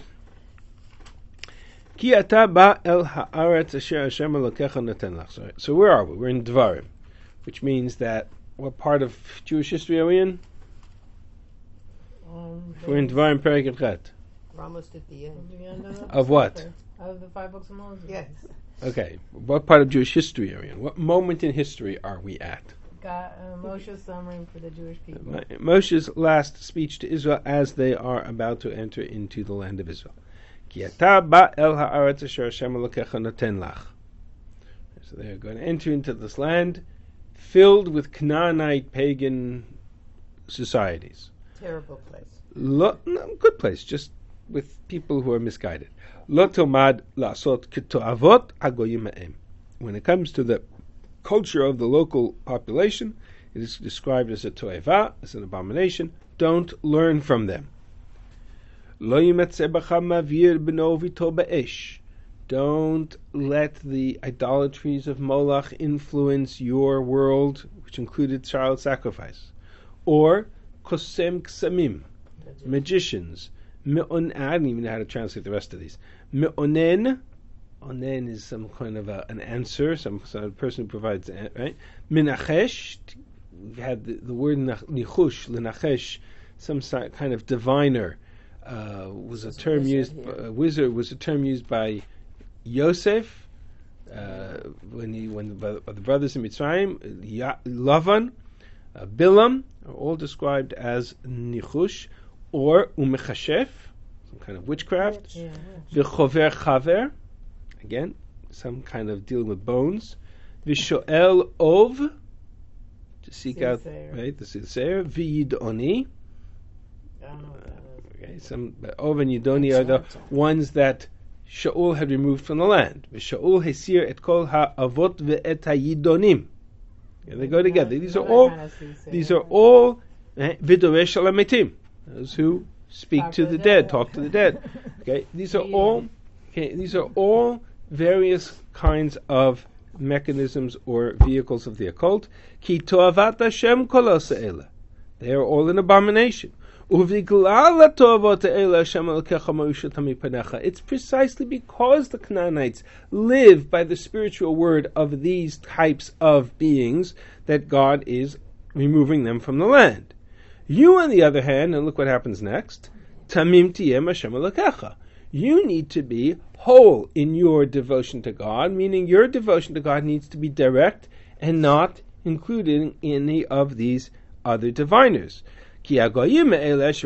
Ki ata ba el haaretz asher Hashem Elokecha noten lach. So- So where are we? We're in Dvarim, which means that what part of Jewish history are we in? Um, We're in Dvarim Perek Yilchet. We're almost at the end. the end of, Of what? Sefer, Of the five books of Moses. Yes. Okay, what part of Jewish history are we in? What moment in history are we at? Got uh, Moshe's summary for the Jewish people. Mo- Moshe's last speech to Israel as they are about to enter into the land of Israel. Ki ata ba el haaretz asher Hashem Elokecha noten lach. So they are going to enter into this land filled with Canaanite pagan societies. Terrible place. Lo, no, good place, just with people who are misguided. Lo tomad lasot ketoavot hagoyim ha'em. When it comes to the culture of the local population, it is described as a toeva, as an abomination. Don't learn from them. Lo yimatzeh b'cha mavir b'no v'to b'esh. Don't let the idolatries of Moloch influence your world, which included child sacrifice. Or kosem ksamim, magicians. Me'on, I don't even know how to translate the rest of these. Me'onen, onen is some kind of a, an answer, some, some person who provides, a- right? Menachesh, we had the, the word nach- nichush, lenachesh, some si- kind of diviner, uh, was a It's a term wizard used, here. a wizard was a term used by Yosef, uh, when he, when the, by the brothers in Mitzrayim, Ya- Lavan, uh, Bilam, are all described as nichush, or umechashef, some kind of witchcraft. Yeah. V'chover chaver, again, some kind of dealing with bones. V'shoel ov, to seek out, Soothsayer. right, the soothsayer. V'yidoni, I don't know what that is. Okay, some Ov and Yidoni are the ones that Shaul had removed from the land. Shaul hesir et kol ha'avot ve'et hayidonim. Yeah, they go together. These are all. These are all vidoresh al hametim, those who speak Talk to to the the dead, dead. talk to the dead. Okay, these are all. Okay, these are all various kinds of mechanisms or vehicles of the occult. Ki toavat Hashem kol ha'se'ela. They are all an abomination. It's precisely because the Canaanites live by the spiritual word of these types of beings that God is removing them from the land. You, on the other hand, and look what happens next, Tamim tiyem Hashem Elokecha. You need to be whole in your devotion to God, meaning your devotion to God needs to be direct and not included in any of these other diviners. These nations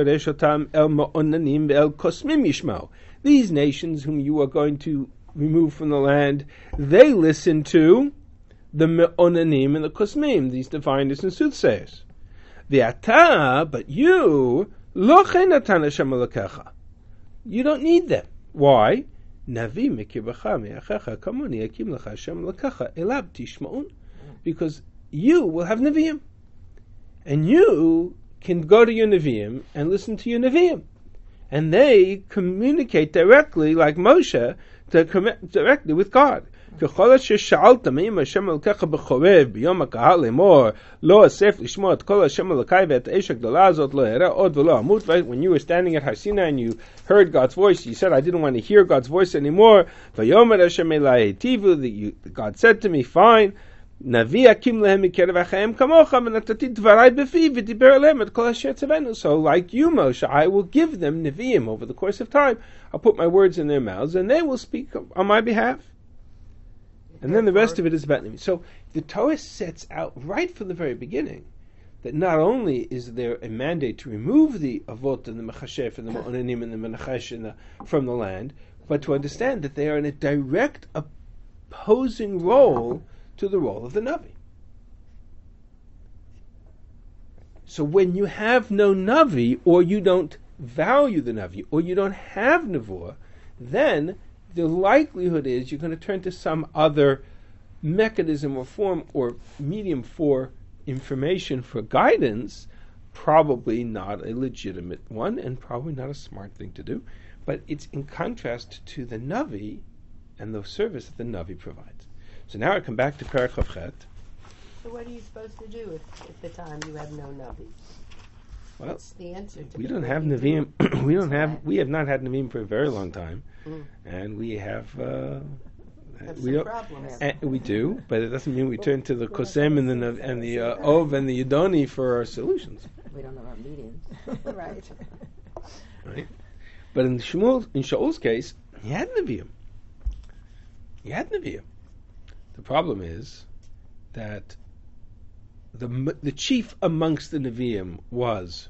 whom you are going to remove from the land, they listen to the me'onanim and the kosmim, these diviners and soothsayers. V'ata, but you, lo chen natan Hashem Elokecha. You don't need them. Why? Navi mikirbacha me'achecha kamoni yakim lecha Hashem Elokecha elab tishma'un. Because you will have Nevi'im. And you can go to your Nevi'im and listen to your Nevi'im. And they communicate directly, like Moshe, to com- directly with God. When you were standing at Har Sinai and you heard God's voice, you said, I didn't want to hear God's voice anymore. God said to me, fine, Navi akim lehem mikerav achaim kamocha v'natati dvarai b'fi v'diber alehem et kol asher tzavenu. So, like you, Moshe, I will give them neviim over the course of time. I'll put my words in their mouths, and they will speak on my behalf. And then the rest of it is about neviim. So, the Torah sets out right from the very beginning that not only is there a mandate to remove the avot and the mechashef and the ma'onanim and the menachesh and the, from the land, but to understand that they are in a direct opposing role to the role of the Navi. So when you have no Navi, or you don't value the Navi, or you don't have Nevuah, then the likelihood is you're going to turn to some other mechanism or form or medium for information, for guidance, probably not a legitimate one, and probably not a smart thing to do, but it's in contrast to the Navi and the service that the Navi provides. So now I come back to Perek Chavchet. So what are you supposed to do if at the time you have no Navi? Well, What's the answer to we that? don't What have do you Nevi'im. do? we don't That's have. right. We have not had Nevi'im for a very long time, Mm. and we have. Uh, Have we some don't. problems. And we do, but it doesn't mean we turn to the Kosem and the Nav- and the uh, Ov and the Yidoni for our solutions, We don't have our meetings. Right. right? But in Shmuel, in Shaul's case, he had Nevi'im. He had Nevi'im. The problem is that the the chief amongst the Nevi'im was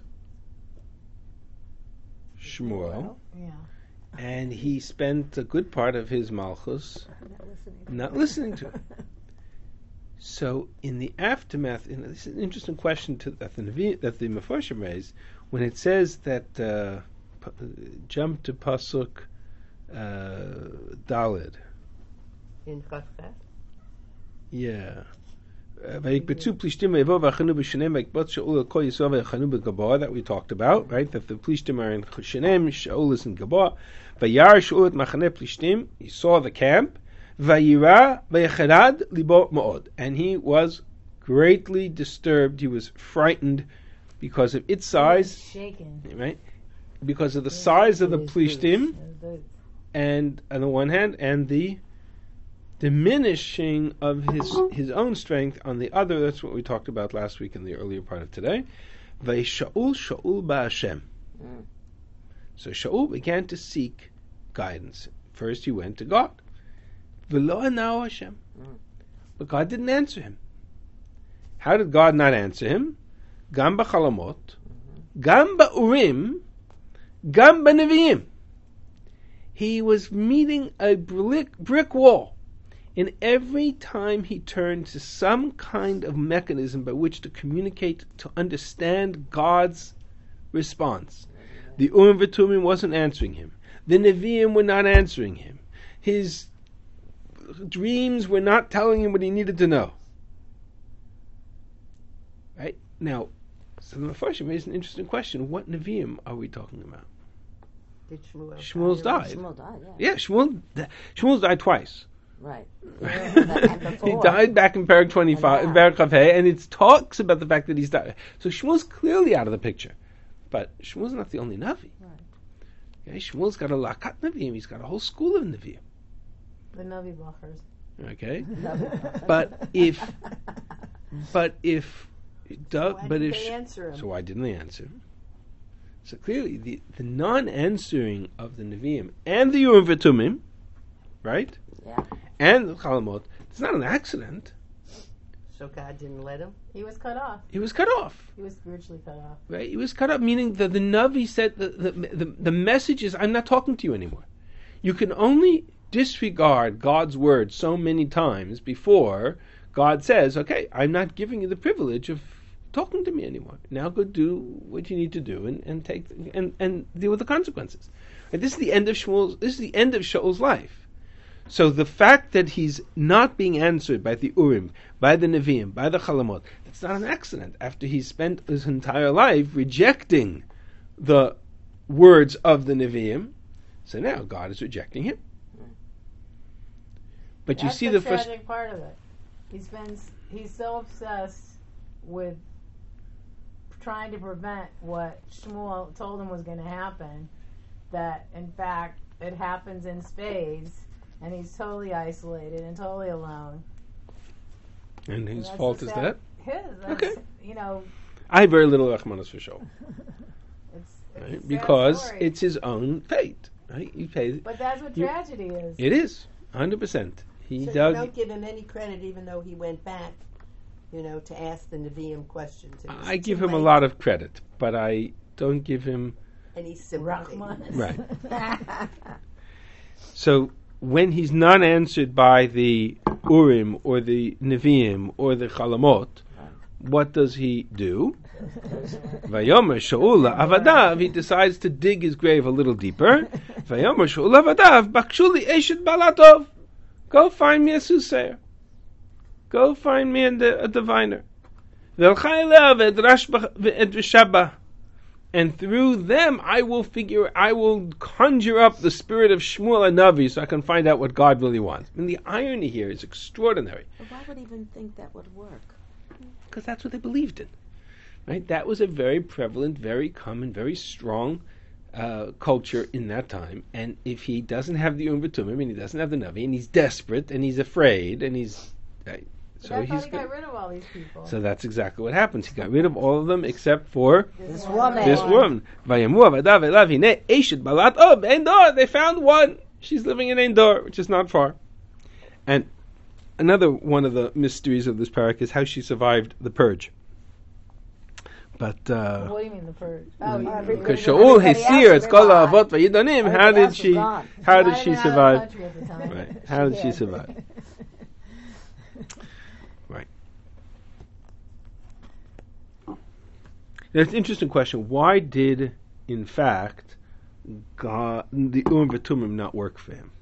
Shmuel, Yeah. and he spent a good part of his Malchus Not listening. not listening to it. So, in the aftermath, and this is an interesting question to, that the Nevi, that the Mefarshim raised when it says that uh, p- jump to pasuk uh, Daled. In Chavchet? Yeah. Uh, Vayikbetzu Plishtim v'yavo v'achanu b'shenem v'yikbot Shaul el kol Yisrael v'yachanu b'Gabor, that we talked about, right? That the Plishtim are in Shenem, Shaul is in Gabor. Vayar Shaul et machaneh Plishtim, he saw the camp. Vayira v'yacharad libo ma'od, and he was greatly disturbed. He was frightened because of its size, Shaken. right? Because of the size of the His Plishtim, His boots. and on the one hand, and the diminishing of his his own strength on the other. That's what we talked about last week in the earlier part of today. V'Shaul Shaul ba'Hashem. Mm. So Shaul began to seek guidance. First, he went to God. V'lo anau Hashem. Mm. But God didn't answer him. How did God not answer him? Gam b'chalamot, gam ba'urim, gam b'neviim. He was meeting a brick, brick wall. And every time he turned to some kind of mechanism by which to communicate, to understand God's response, The Urim V'Tumim wasn't answering him. The Nevi'im were not answering him. His dreams were not telling him what he needed to know. Right? Now, so the Mefarshim raised an interesting question. What Nevi'im are we talking about? Did Shmuel Shmuel's die? died. Shmuel died, yeah. Yeah, Shmuel, Shmuel died twice. Right. And And He before. died back in Parak twenty-five, in And now. Parak Chav Hei, and it talks about the fact that he's died. So Shmuel's clearly out of the picture. But Shmuel's not the only Navi. Right. Okay, Shmuel's got a Lakat Nevi'im. He's got a whole school of Nevi'im. The Navi Bachers. Okay? But if, but if, duh, Why but did if, they sh- answer him? so why didn't they answer? So clearly, the, the non-answering of the Nevi'im and the Urim V'Tumim, right? Yeah. And the Chalamot, it's not an accident. So God didn't let him? He was cut off. He was cut off. He was spiritually cut off. Right? He was cut off, meaning that the Navi said the, the, the, the message is, I'm not talking to you anymore. You can only disregard God's word so many times before God says, okay, I'm not giving you the privilege of talking to me anymore. Now go do what you need to do and, and take and, and deal with the consequences. And this is the end of Shmuel's this is the end of Shaul's life. So the fact that he's not being answered by the Urim, by the Nevi'im, by the Chalamot, it's not an accident. After he's spent his entire life rejecting the words of the Nevi'im, so now God is rejecting him. But you That's see the, the first. tragic part of it. He spends. He's so obsessed with trying to prevent what Shmuel told him was going to happen that, in fact, it happens in spades, and he's totally isolated and totally alone. And And whose that's fault the is sad- that? His. That's, Okay. You know, I have very little Rachmanas for Shaul, it's, it's a right? sad Because story. it's his own fate. Right? He pays. But that's what you- tragedy is. It is one hundred percent. He So dug. you don't give him any credit, even though he went back, you know, to ask the Nevi'im questions. It was I give too him a late. lot of credit, but I don't give him. Any sympathy. Rahman. Right. So when he's not answered by the Urim or the Nevi'im or the Chalamot, what does he do? Vayomer Shaul Avadav, he decides to dig his grave a little deeper. Vayomer Shaul Avadav, Bakshuli Eshet Balatov. Go find me a soothsayer. Go find me a, a diviner. And through them I will figure, I will conjure up the spirit of Shmuel and Navi so I can find out what God really wants. And the irony here is extraordinary. But why would he even think that would work? Because that's what they believed in. Right? That was a very prevalent, very common, very strong uh, culture in that time. And if he doesn't have the Urim V'Tumim and he doesn't have the Navi and he's desperate and he's afraid and he's... Right, so That's how he's he go- got rid of all these people. So that's exactly what happens. He got rid of all of them except for This one. woman. this woman. Vayamu avadav elav hine eshet balat ob Ein Dor. They found one. She's living in Ein Dor, which is not far. And another one of the mysteries of this parak is how she survived the purge. But uh, What do you mean the purge? Oh, you every- mean- because Everybody Shaul else Hisir, was it's called gone. Avot Vayidanim. How Everybody did else was she? gone. How Might did have she been out of the survive? country at the time. Right. How did she did. survive? Right. That's an interesting question. Why did, in fact, God, the Urim V'Tumim not work for him?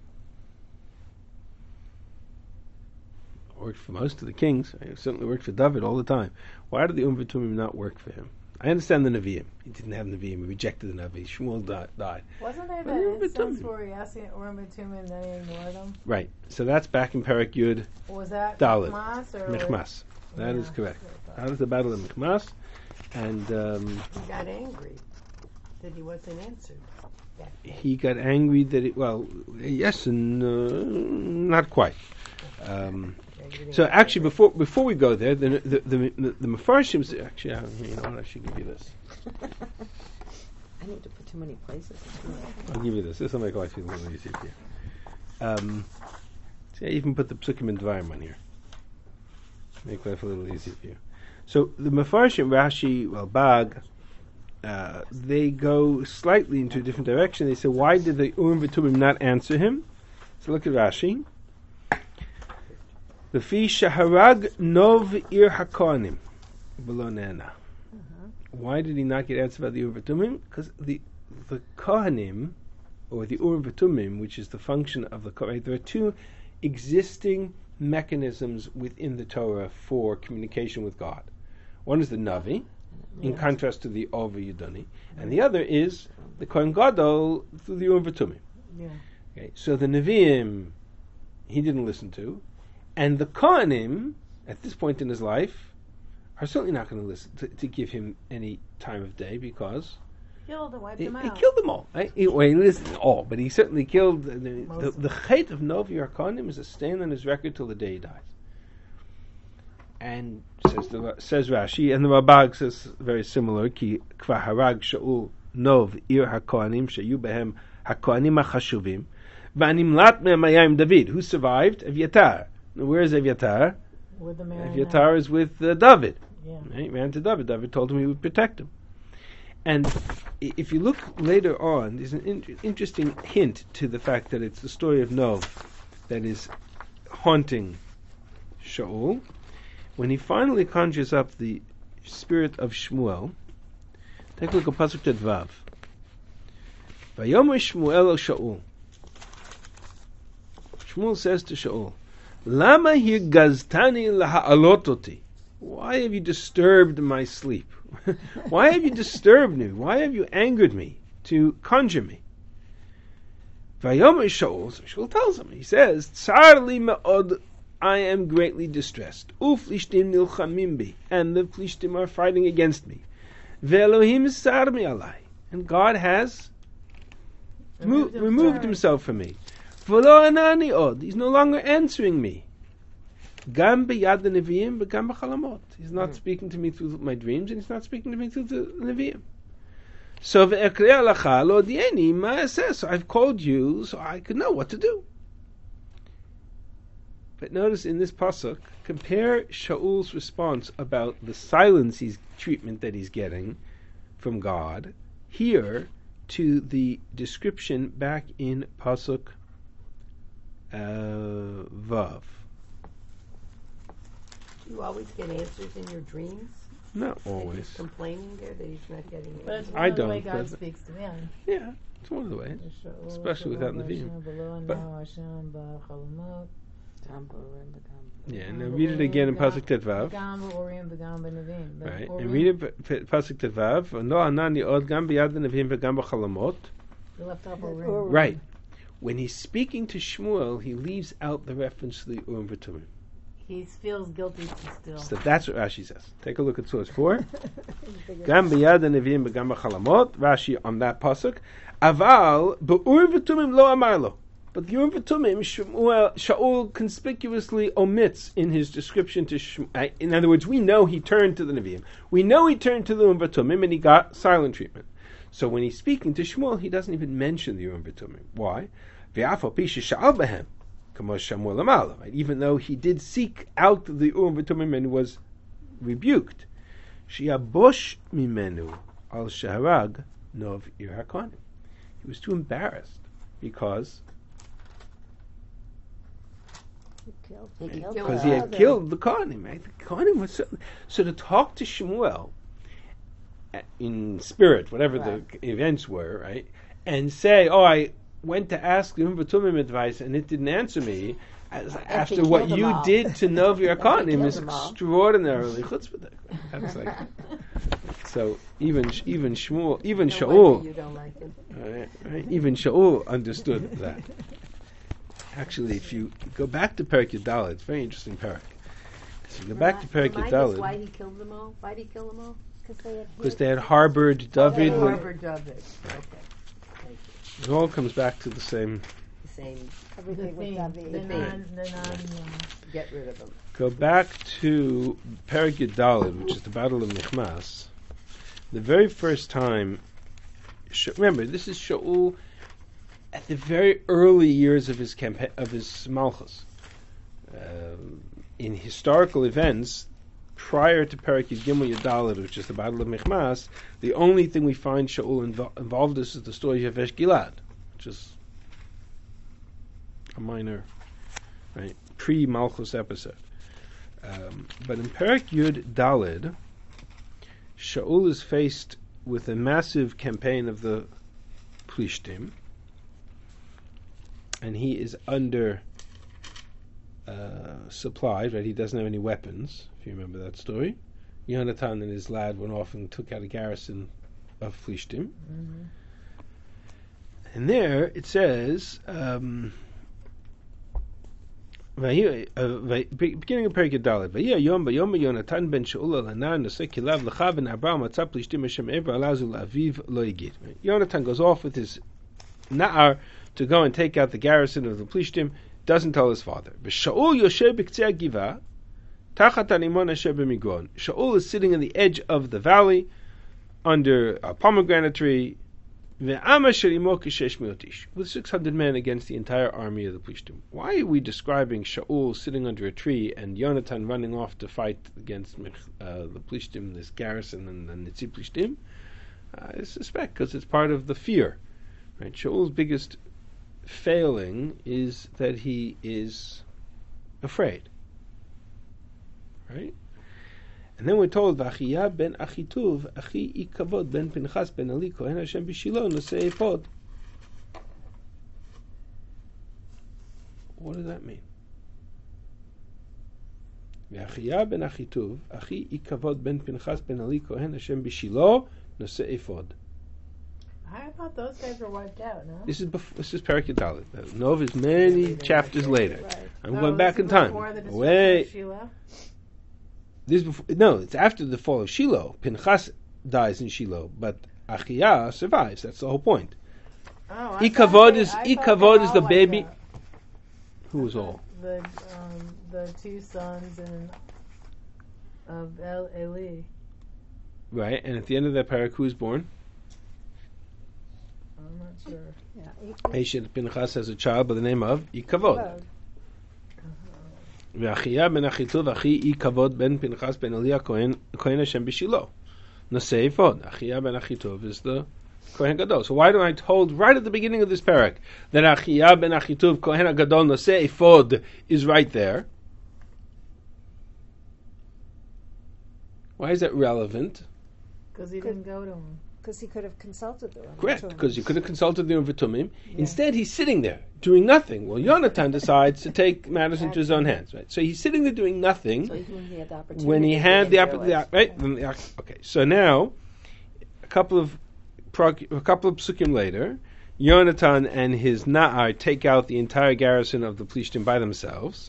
It worked for most of the kings. It certainly worked for David all the time. Why did the Urim V'Tumim not work for him? I understand the Nevi'im. He didn't have Nevi'im. He rejected the Nevi. Shmuel di- died. Wasn't there But Urim that instance V'Tumim. where he asked the Urim V'Tumim and then he ignored them? Right. So that's back in Parak Yud Was that Dalet. Michmas or Michmas. That is Yeah. correct. That is the battle of Michmas. And um, He got angry that he wasn't answered. he got angry that it, well, yes and uh, not quite. Um, so actually, before before we go there, the the the, the, the Mefarshim, actually, uh, you know what, I should give you this. I need to put too many places. I'll give you this. This will make life feel a little easier for you. Um, see, I even put the Psukim and Dvarim on here. Make life a little easier for you. So the Mefarshim, Rashi, well, Bag, uh, they go slightly into a different direction. They say, why did the Urim V'Tumim not answer him? So look at Rashi. The fi shaharag nov ir hakonim below nana. Why did he not get answered by the Urim V'Tumim? Because the the Kohanim, or the Urim V'Tumim, which is the function of the Kohanim, there are two existing mechanisms within the Torah for communication with God. One is the Navi, in contrast to the Ov Yudani, and the other is the Kohen Gadol through the Urim V'Tumim. Yeah. Okay, so the Nevi'im he didn't listen to, and the Kohanim at this point in his life are certainly not going to listen to, to give him any time of day because Killed and wiped he, them he out. killed them all. Right? He, well, he listened all, but he certainly killed the the, the, the chait of Novi Kohanim is a stain on his record till the day he dies. And says the says Rashi, and the Rabag says very similar. Ki kvar harag Shaul Nov ir haKohanim shayu behem haKohanim hachashuvim v'animlat me'mayim David. Who survived? Evyatar. Now, where is Evyatar? With the man. Evyatar is with uh, David. Yeah. Right? He ran to David. David told him he would protect him. And i- if you look later on, there's an in- interesting hint to the fact that it's the story of Nov that is haunting Shaul. When he finally conjures up the spirit of Shmuel, take a look at Pasuk Tedvav. Vayomer Shmuel el Shaul. Shmuel says to Shaul, Lama hirgaztani laha'alototi. Why have you disturbed my sleep? Why have you disturbed me? Why have you angered me to conjure me? Vayomer Shaul, so Shaul tells him, he says, Tsar li me'od, I am greatly distressed. Uflishtim nilchamim bi, and the Plishtim are fighting against me. Ve'elohim sar mi alai, and God has removed, Removed removed himself. himself from me. V'lo anani od, he's no longer answering me. Gam b'yad neviim v'gam b'chalamot. He's not speaking to me through my dreams, and he's not speaking to me through the neviim. So ve'ekrei alacha lo dieni ma'aseh. So I've called you so I could know what to do. But notice in this pasuk, compare Shaul's response about the silence he's treatment that he's getting from God here to the description back in pasuk uh, Vav. Do you always get answers in your dreams? Not And always. he's complaining there that he's not getting But it's answers. one I of the way don't, God but- speaks to man. Yeah, it's one of the ways. Especially without Nevi'im. But- Yeah, and now read it again in pasuk Tetvav. Right, and read it p- p- pasuk Tetvav. No anani od gam b'yad neviim v'gam b'chalamot. You left off Urim. Urim. Right. When he's speaking to Shmuel, he leaves out the reference to the Urim V'Tumim. He feels guilty still. So that's what Rashi says. Take a look at source four. Gam b'yad neviim v'gam b'chalamot. Rashi on that pasuk. Aval b'Urim V'Tumim lo amar lo. But the Urim V'Tumim, Shmuel, Shaul conspicuously omits in his description to Shmuel. In other words, we know he turned to the Nevi'im. We know he turned to the Urim V'Tumim and he got silent treatment. So when he's speaking to Shmuel, he doesn't even mention the Urim V'Tumim. Why? V'afal pi shesha'al behem, kamo Shamuel amar, right? Even though he did seek out the Urim V'Tumim and was rebuked. Shi'abosh mimenu al shaharag nov ir hakohanim. He was too embarrassed because He killed, He he killed killed because the he had other. killed the Kohanim. Right? The Kohanim was so, so to talk to Shmuel uh, in spirit, whatever Right. the events were, right, and say, "Oh, I went to ask the Urim V'Tumim advice and it didn't answer me." As, after killed what them you all. did to Novi Kohanim killed is them all. extraordinarily chutzpah. That's like so. Even even Shmuel, even No Shaul, wonder you don't like him. right, right, even Shaul understood that. Actually, if you go back to Perek Yudalid, it's a very interesting Perek. So you go back to Perek Remind us why Yudalid he killed them all? Why did he kill them all? Because they had because hid- they had harbored David. They with- harbored David. Okay. Thank you. It all comes back to the same. The same. The everything with thing, David. the thing. non, the non, uh, Get rid of them. Go back to Perek Yudalid, which is the Battle of Nichmas. The very first time, Sh- remember, this is Shaul at the very early years of his campaign of his malchus. Um, in historical events, prior to Perek Yud Gimel Yudalid, which is the Battle of Nichmas, the only thing we find Shaul invo- involved in is the story of Yavesh Gilad, which is a minor, right, pre-Malchus episode. Um, but in Perek Yud Dalid, Shaul is faced with a massive campaign of the Plishtim, and he is under uh, supplied, right? He doesn't have any weapons, if you remember that story. Yonatan and his lad went off and took out a garrison of Plishtim. Mm-hmm. And there it says, um, beginning of Perek Dalet, Vayeh Yom Bayom Yonatan ben Shaul Alanan Nosei Kilav Lecha ben Abra Matzah Plishtim Hashem Ever Alazu La'aviv Lo Yigid. Yonatan goes off with his Na'ar to go and take out the garrison of the Plishtim. Doesn't tell his father. Shaul Yoshe B'Ktzei Giva Tachat Animon Asher B'Migron. Shaul is sitting on the edge of the valley under a pomegranate tree. With six hundred men against the entire army of the Plishtim. Why are we describing Shaul sitting under a tree and Yonatan running off to fight against uh, the Plishtim, this garrison and the Nitzi Plishtim? Uh, I suspect because it's part of the fear. Right? Shaul's biggest failing is that he is afraid. Right? And then we're told, V'achiyah ben Achituv, Achi ikavod ben Pinchas ben Eli Kohen Hashem b'Shilo nosei ephod. What does that mean? V'achiyah ben Achituv, Achi ikavod ben Pinchas ben Eli Kohen Hashem b'Shilo nosei ephod. I thought those guys were wiped out, no? This is before, this is Perek Dalet. Nov is many chapters later. Right. I'm Oh, going back this in is time. before the destruction Wait. of Shiloh? This before, no, it's after the fall of Shiloh. Pinchas dies in Shiloh, but Achiyah survives. That's the whole point. Oh, I Ikavod thought they- is- I thought Ikavod they is all the wiped baby- out. Who was all? The um, the two sons and of El- Eli. Right, and at the end of that parak, who is born? I'm not sure. Yeah. Eshet Pinchas has a child by the name of Ikavod. V'achiyah ben Achituv, Achi Ikavod ben Pinchas ben Eli Kohen Kohen Hashem b'Shilo. Nosei ephod. Achiyah ben Achituv is the Kohen Gadol. So why do I told right at the beginning of this parak that Achiyah ben Achituv Kohen Gadol Nosei ephod is right there? Why is that relevant? Because he Good. didn't go to him. Because he could have consulted them. Correct, because you could have consulted the Uvatumim. Instead, he's sitting there doing nothing. Well, Yonatan decides to take matters into his own hands. Right, so he's sitting there doing nothing. So when he had the opportunity. When he he had the didn't opportunity, realize. right? Then the- Okay, so now a couple of prog- a couple of psukim later, Yonatan and his Na'ar take out the entire garrison of the Plishtim by themselves.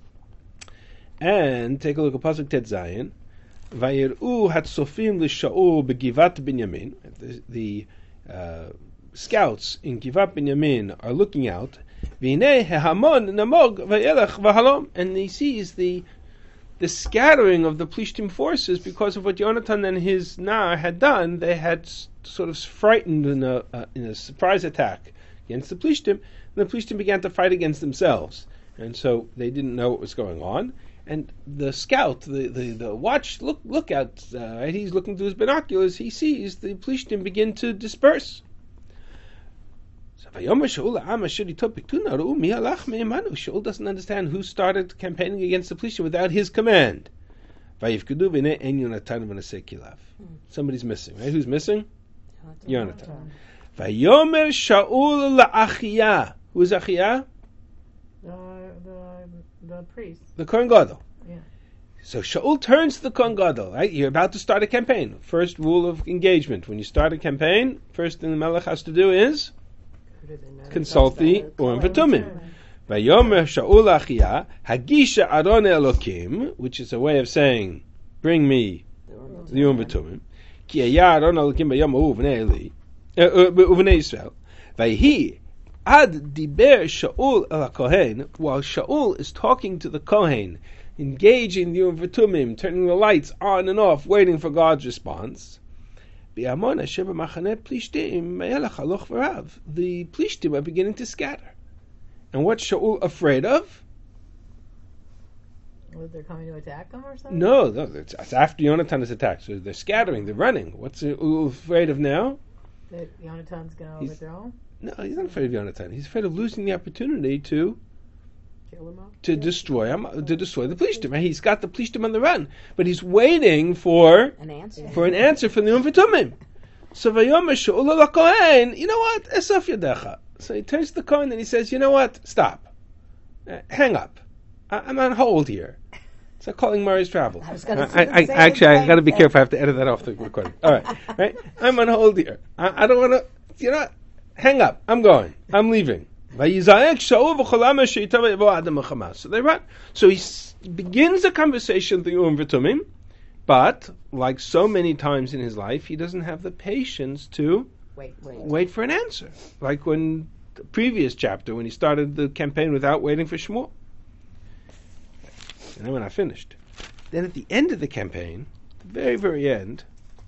And take a look at pasuk Tet Zayin. Vayir'u hatzofim l'Shaul begivat Binyamin. The, the uh, scouts in Givat Binyamin are looking out. V'hinei hehamon namog vayelech v'halom. And he sees the the scattering of the Plishtim forces because of what Yonatan and his Na'ar had done. They had s- sort of frightened in a, uh, in a surprise attack against the Plishtim, and the Plishtim began to fight against themselves. And so they didn't know what was going on. And the scout, the, the, the watch, look look out, uh, right? He's looking through his binoculars. He sees the Plishtim begin to disperse. So Shaul doesn't understand who started campaigning against the Plishtim without his command. Somebody's missing, right? Who's missing? Yonatan. Vayomer Shaul la'Achiyah. Who is Achiyah? The, the, the priest. The Kohen Gadol. Yeah. So Shaul turns to the Kohen Gadol, right? You're about to start a campaign. First rule of engagement. When you start a campaign, first thing the Melech has to do is consult the Urim V'Tumim. Vayomer Shaul Achiyah, Hagisha Aron Elokim, which is a way of saying, bring me the Urim V'Tumim. Ki Haya Aron Elokim Bayom Hu Uvnei Eli, Uvnei Yisrael. Vayhi Ad Diber Shaul El HaKohen, while Shaul is talking to the Kohen, engaging the Urim V'Tumim, turning the lights on and off, waiting for God's response. The Plishtim are beginning to scatter. And what's Shaul afraid of? Was they're coming to attack him or something? No, no, it's, it's after Yonatan is attacked. So they're scattering, they're running. What's Shaul afraid of now? That Yonatan's going to He's- overthrow him? No, he's not afraid of Yonatan. He's afraid of losing the opportunity to Kill him off? to destroy him, to destroy the Plishtim. Right? He's got the Plishtim on the run, but he's waiting for An answer. for an answer from the Urim V'Tumim. So Vayomer Shaul Kohen, you know what? Esaf Yadecha. So he turns to the Kohen and he says, you know what? Stop. Uh, hang up. I- I'm on hold here. It's like calling Murray's Travel. I was gonna Uh, say I, I, the same actually, I thing. got to be careful. I have to edit that off the recording. All right, right. I'm on hold here. I, I don't want to. You know what? Hang up. I'm going. I'm leaving. So they run. So he s- begins a conversation with the Urim V'Tumim, but like so many times in his life, he doesn't have the patience to Wait, wait. wait for an answer. Like when the previous chapter, when he started the campaign without waiting for Shmuel. And then when I finished, then at the end of the campaign, the very, very end,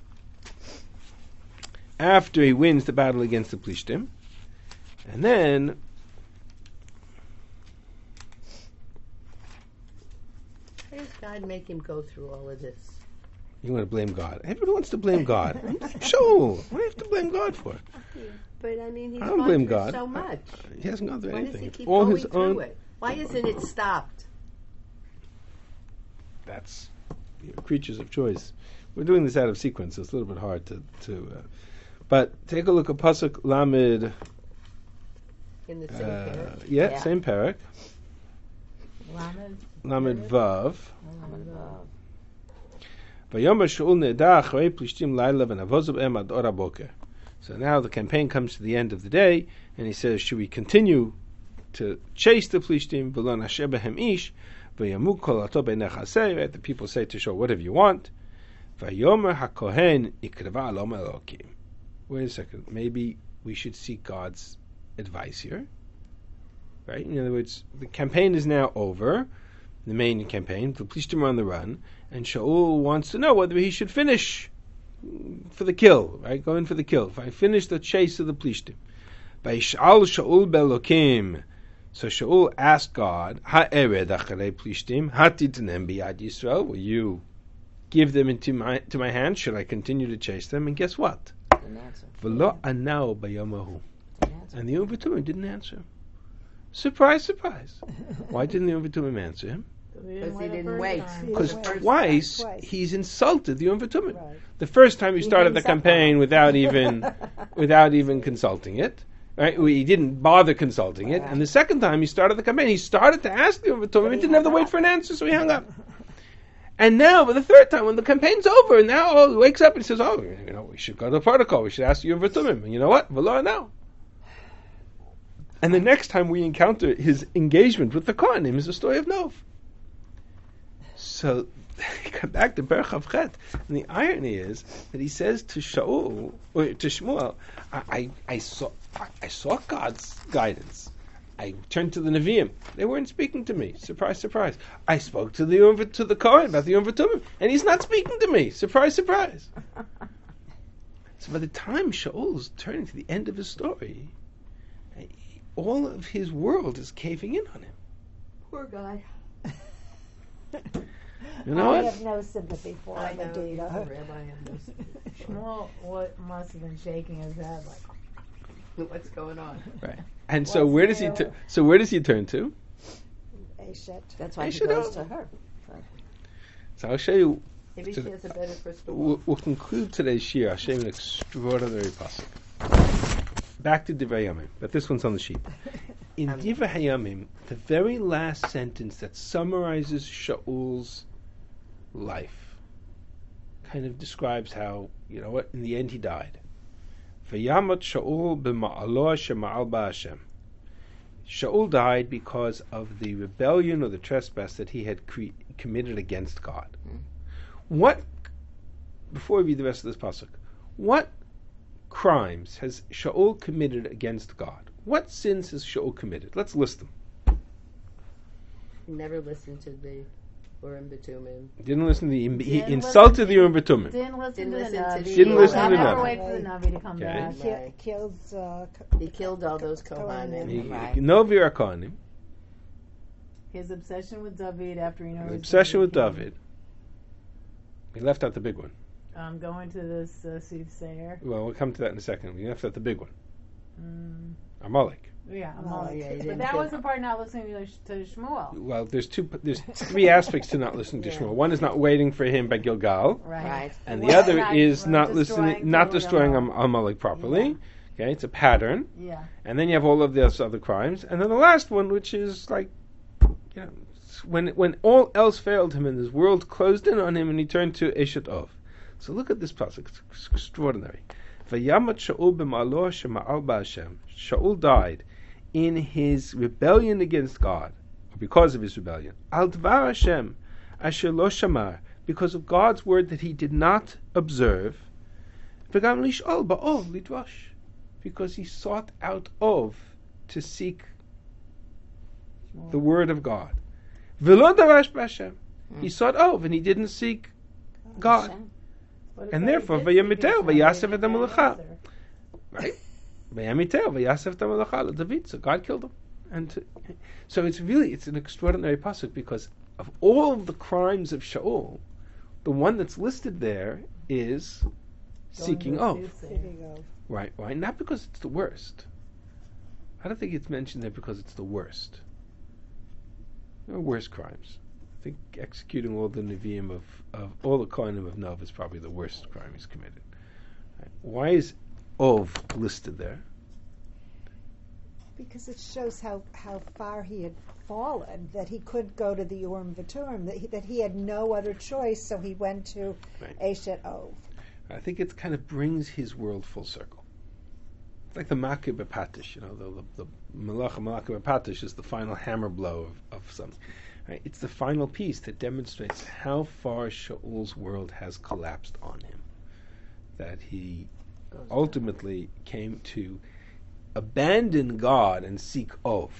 after he wins the battle against the Plishtim, and then Why does God make him go through all of this? you want to blame God. Everybody wants to blame God. Sure, what do you have to blame God for? But I mean, he's I don't gone blame through God. so much. He hasn't gone through Why does anything. he It's keep all going his through own. it? Why isn't it stopped? That's you know, creatures of choice. We're doing this out of sequence, so it's a little bit hard to. to uh, but take a look at Pasuk Lamed. In the same Uh, pair? yeah, Yeah. same parak. Lamed. Lamed Vav. Uh, Vayomer Shaul ne'eda acharei Plishtim laila v'navozav em ad or haboker. So now the campaign comes to the end of the day, and he says, should we continue to chase the Plishtim? V'lo nasher behem ish, v'yamu kol ato b'nei chasei. Right? The people say to Shaul, whatever you want. Vayomer hakohen ikreva alom elokim. Wait a second, maybe we should seek God's advice here. Right? In other words, the campaign is now over, the main campaign, the Plishtim are on the run, and Shaul wants to know whether he should finish for the kill, right? Go in for the kill. If I finish the chase of the Plishtim. Vayish'al Shaul be'Elokim. So Shaul asked God, Ha'ered acharei Plishtim, hatitnem biyad Yisrael. Will you give them into my to my hand? Should I continue to chase them? And guess what? Didn't answer. V'lo anao b'yomahu. Didn't answer. And the Urim V'Tumim didn't answer him. Surprise, surprise. Why didn't the Urim V'Tumim answer him? Because he the didn't first wait. time. Because Right. twice, Twice. he's insulted the Urim V'Tumim. Right. The first time he He started the himself campaign won. without even without even consulting it. Right? He didn't bother consulting it. Right. And the second time he started the campaign, he started to ask the Urim V'Tumim. But He he didn't have to hung wait up. for an answer, so he hung up. And now, for the third time, when the campaign's over, now oh, he wakes up and says, "Oh, you know, we should go to the protocol. We should ask the Urim V'Tumim." And you know what? V'lo now. And the next time we encounter his engagement with the Kohanim is the story of Nov. So, come back to Ber Chavchet, and the irony is that he says to Shaul, or to Shmuel, I, I, I saw, I, I saw God's guidance. I turned to the Nevi'im. They weren't speaking to me. Surprise, surprise. I spoke to the Urim, to the Kohen about the Urim V'Tumim, and he's not speaking to me. Surprise, surprise. So by the time Shaul's turning to the end of his story, all of his world is caving in on him. Poor guy. You know I what? have no sympathy for I him, know. He's Adina. a rabbi and this- Shmuel, what must have been shaking his head like. What's going on? Right. And so What's where does he there? tu- so where does he turn to? Eshet. That's why I he should goes know. to her. So I'll show you. Maybe So she has a better crystal ball. We'll, we'll conclude today's shir. I'll show you an extraordinary pasuk. Back to Divrei Yamim, but this one's on the sheet. In Um, Divrei Yamim, the very last sentence that summarizes Shaul's life, kind of describes how, you know what, in the end he died. V'yamat Shaul b'ma'alo shema'al ba'Hashem. Shaul died because of the rebellion or the trespass that he had cre- committed against God. What, before we read the rest of this pasuk, what crimes has Shaul committed against God? What sins has Shaul committed? Let's list them. Never listened to the Urim B'Tumim. Didn't listen to the, he Didn't insulted listen- the Urim V'Tumim. Didn't listen Didn't to the listen to Navi. the- Didn't listen to the Never Navi. wait for the Navi to come Okay. back. Ki- Right. kills. Uh, He killed all those Kohanim. He, Right. no Vira Kohanim. His obsession with David after he knows. Obsession with David. He left out the big one. Um, going to this uh, soothsayer. Well, we'll come to that in a second. We left out the big one. Mm, Amalek. Yeah, No, Amalek. yeah, he But didn't that kill- was the part not listening to, to Shmuel. Well, there's two. There's three aspects to not listening to Yeah. Shmuel. One is not waiting for him by Gilgal, Right. and the Well, other not- is uh, not destroying listening, not Gilgal. destroying Am- Amalek properly. Okay, it's a pattern. Yeah. And then you have all of those other crimes, and then the last one, which is like, you know, when when all else failed him and his world closed in on him, and he turned to Eshet Ov. So look at this pasuk; it's extraordinary. Vayamat Shaul b'ma'alo shema'al ba'Hashem. Shaul died in his rebellion against God, or because of his rebellion. Al dvar Hashem asher lo shamar, because of God's word that he did not observe. V'gam lish'ol ba'ov lidrosh, because he sought out of to seek the word of God. V'lo darash b'Hashem. He sought of and he didn't seek God. But And but he therefore, did speak Vayamiteu, in Vayasef Shmuel, et he didn't HaMelecha. answer. Right? Vayamiteu, Vayasef et HaMelecha David. So God killed him. And to, so it's really, it's an extraordinary pasuk, because of all of the crimes of Shaul, the one that's listed there is seeking Going of. to soothsayer. City of Right, right. Not because it's the worst. I don't think it's mentioned there because it's the worst. There are worse crimes. I think executing all the Nevi'im of, of all the Kohanim of Nov is probably the worst crime he's committed. Right. Why is Ov listed there? because it shows how, how far he had fallen, that he could go to the Urim V'Turim, that he, that he had no other choice, so he went to Right. Eshet Ov. I think it kind of brings his world full circle. It's like the Makir B'Patish, you know, the the, the Malacha Malachim B'Patish is the final hammer blow of, of something. Right? It's the final piece that demonstrates how far Shaul's world has collapsed on him. That he Goes ultimately came to abandon God and seek Ov.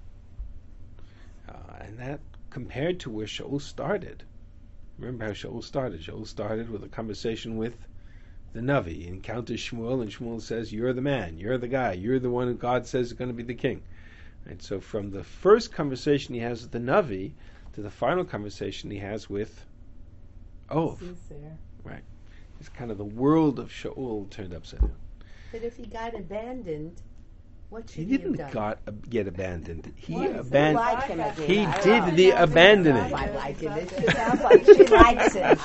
Uh, and that compared to where Shaul started. Remember how Shaul started. Shaul started with a conversation with the Navi. He encounters Shmuel, and Shmuel says, you're the man, you're the guy, you're the one who God says is going to be the king. And so from the first conversation he has with the Navi to the final conversation he has with Ov. Soothsayer. It's kind of the world of Shaul turned upside down. But if he got abandoned, what should He he, have didn't done? got, uh, get abandoned. He Well, he abandoned. like him again. He I did don't the know. abandoning. I like it. It sounds like she likes it.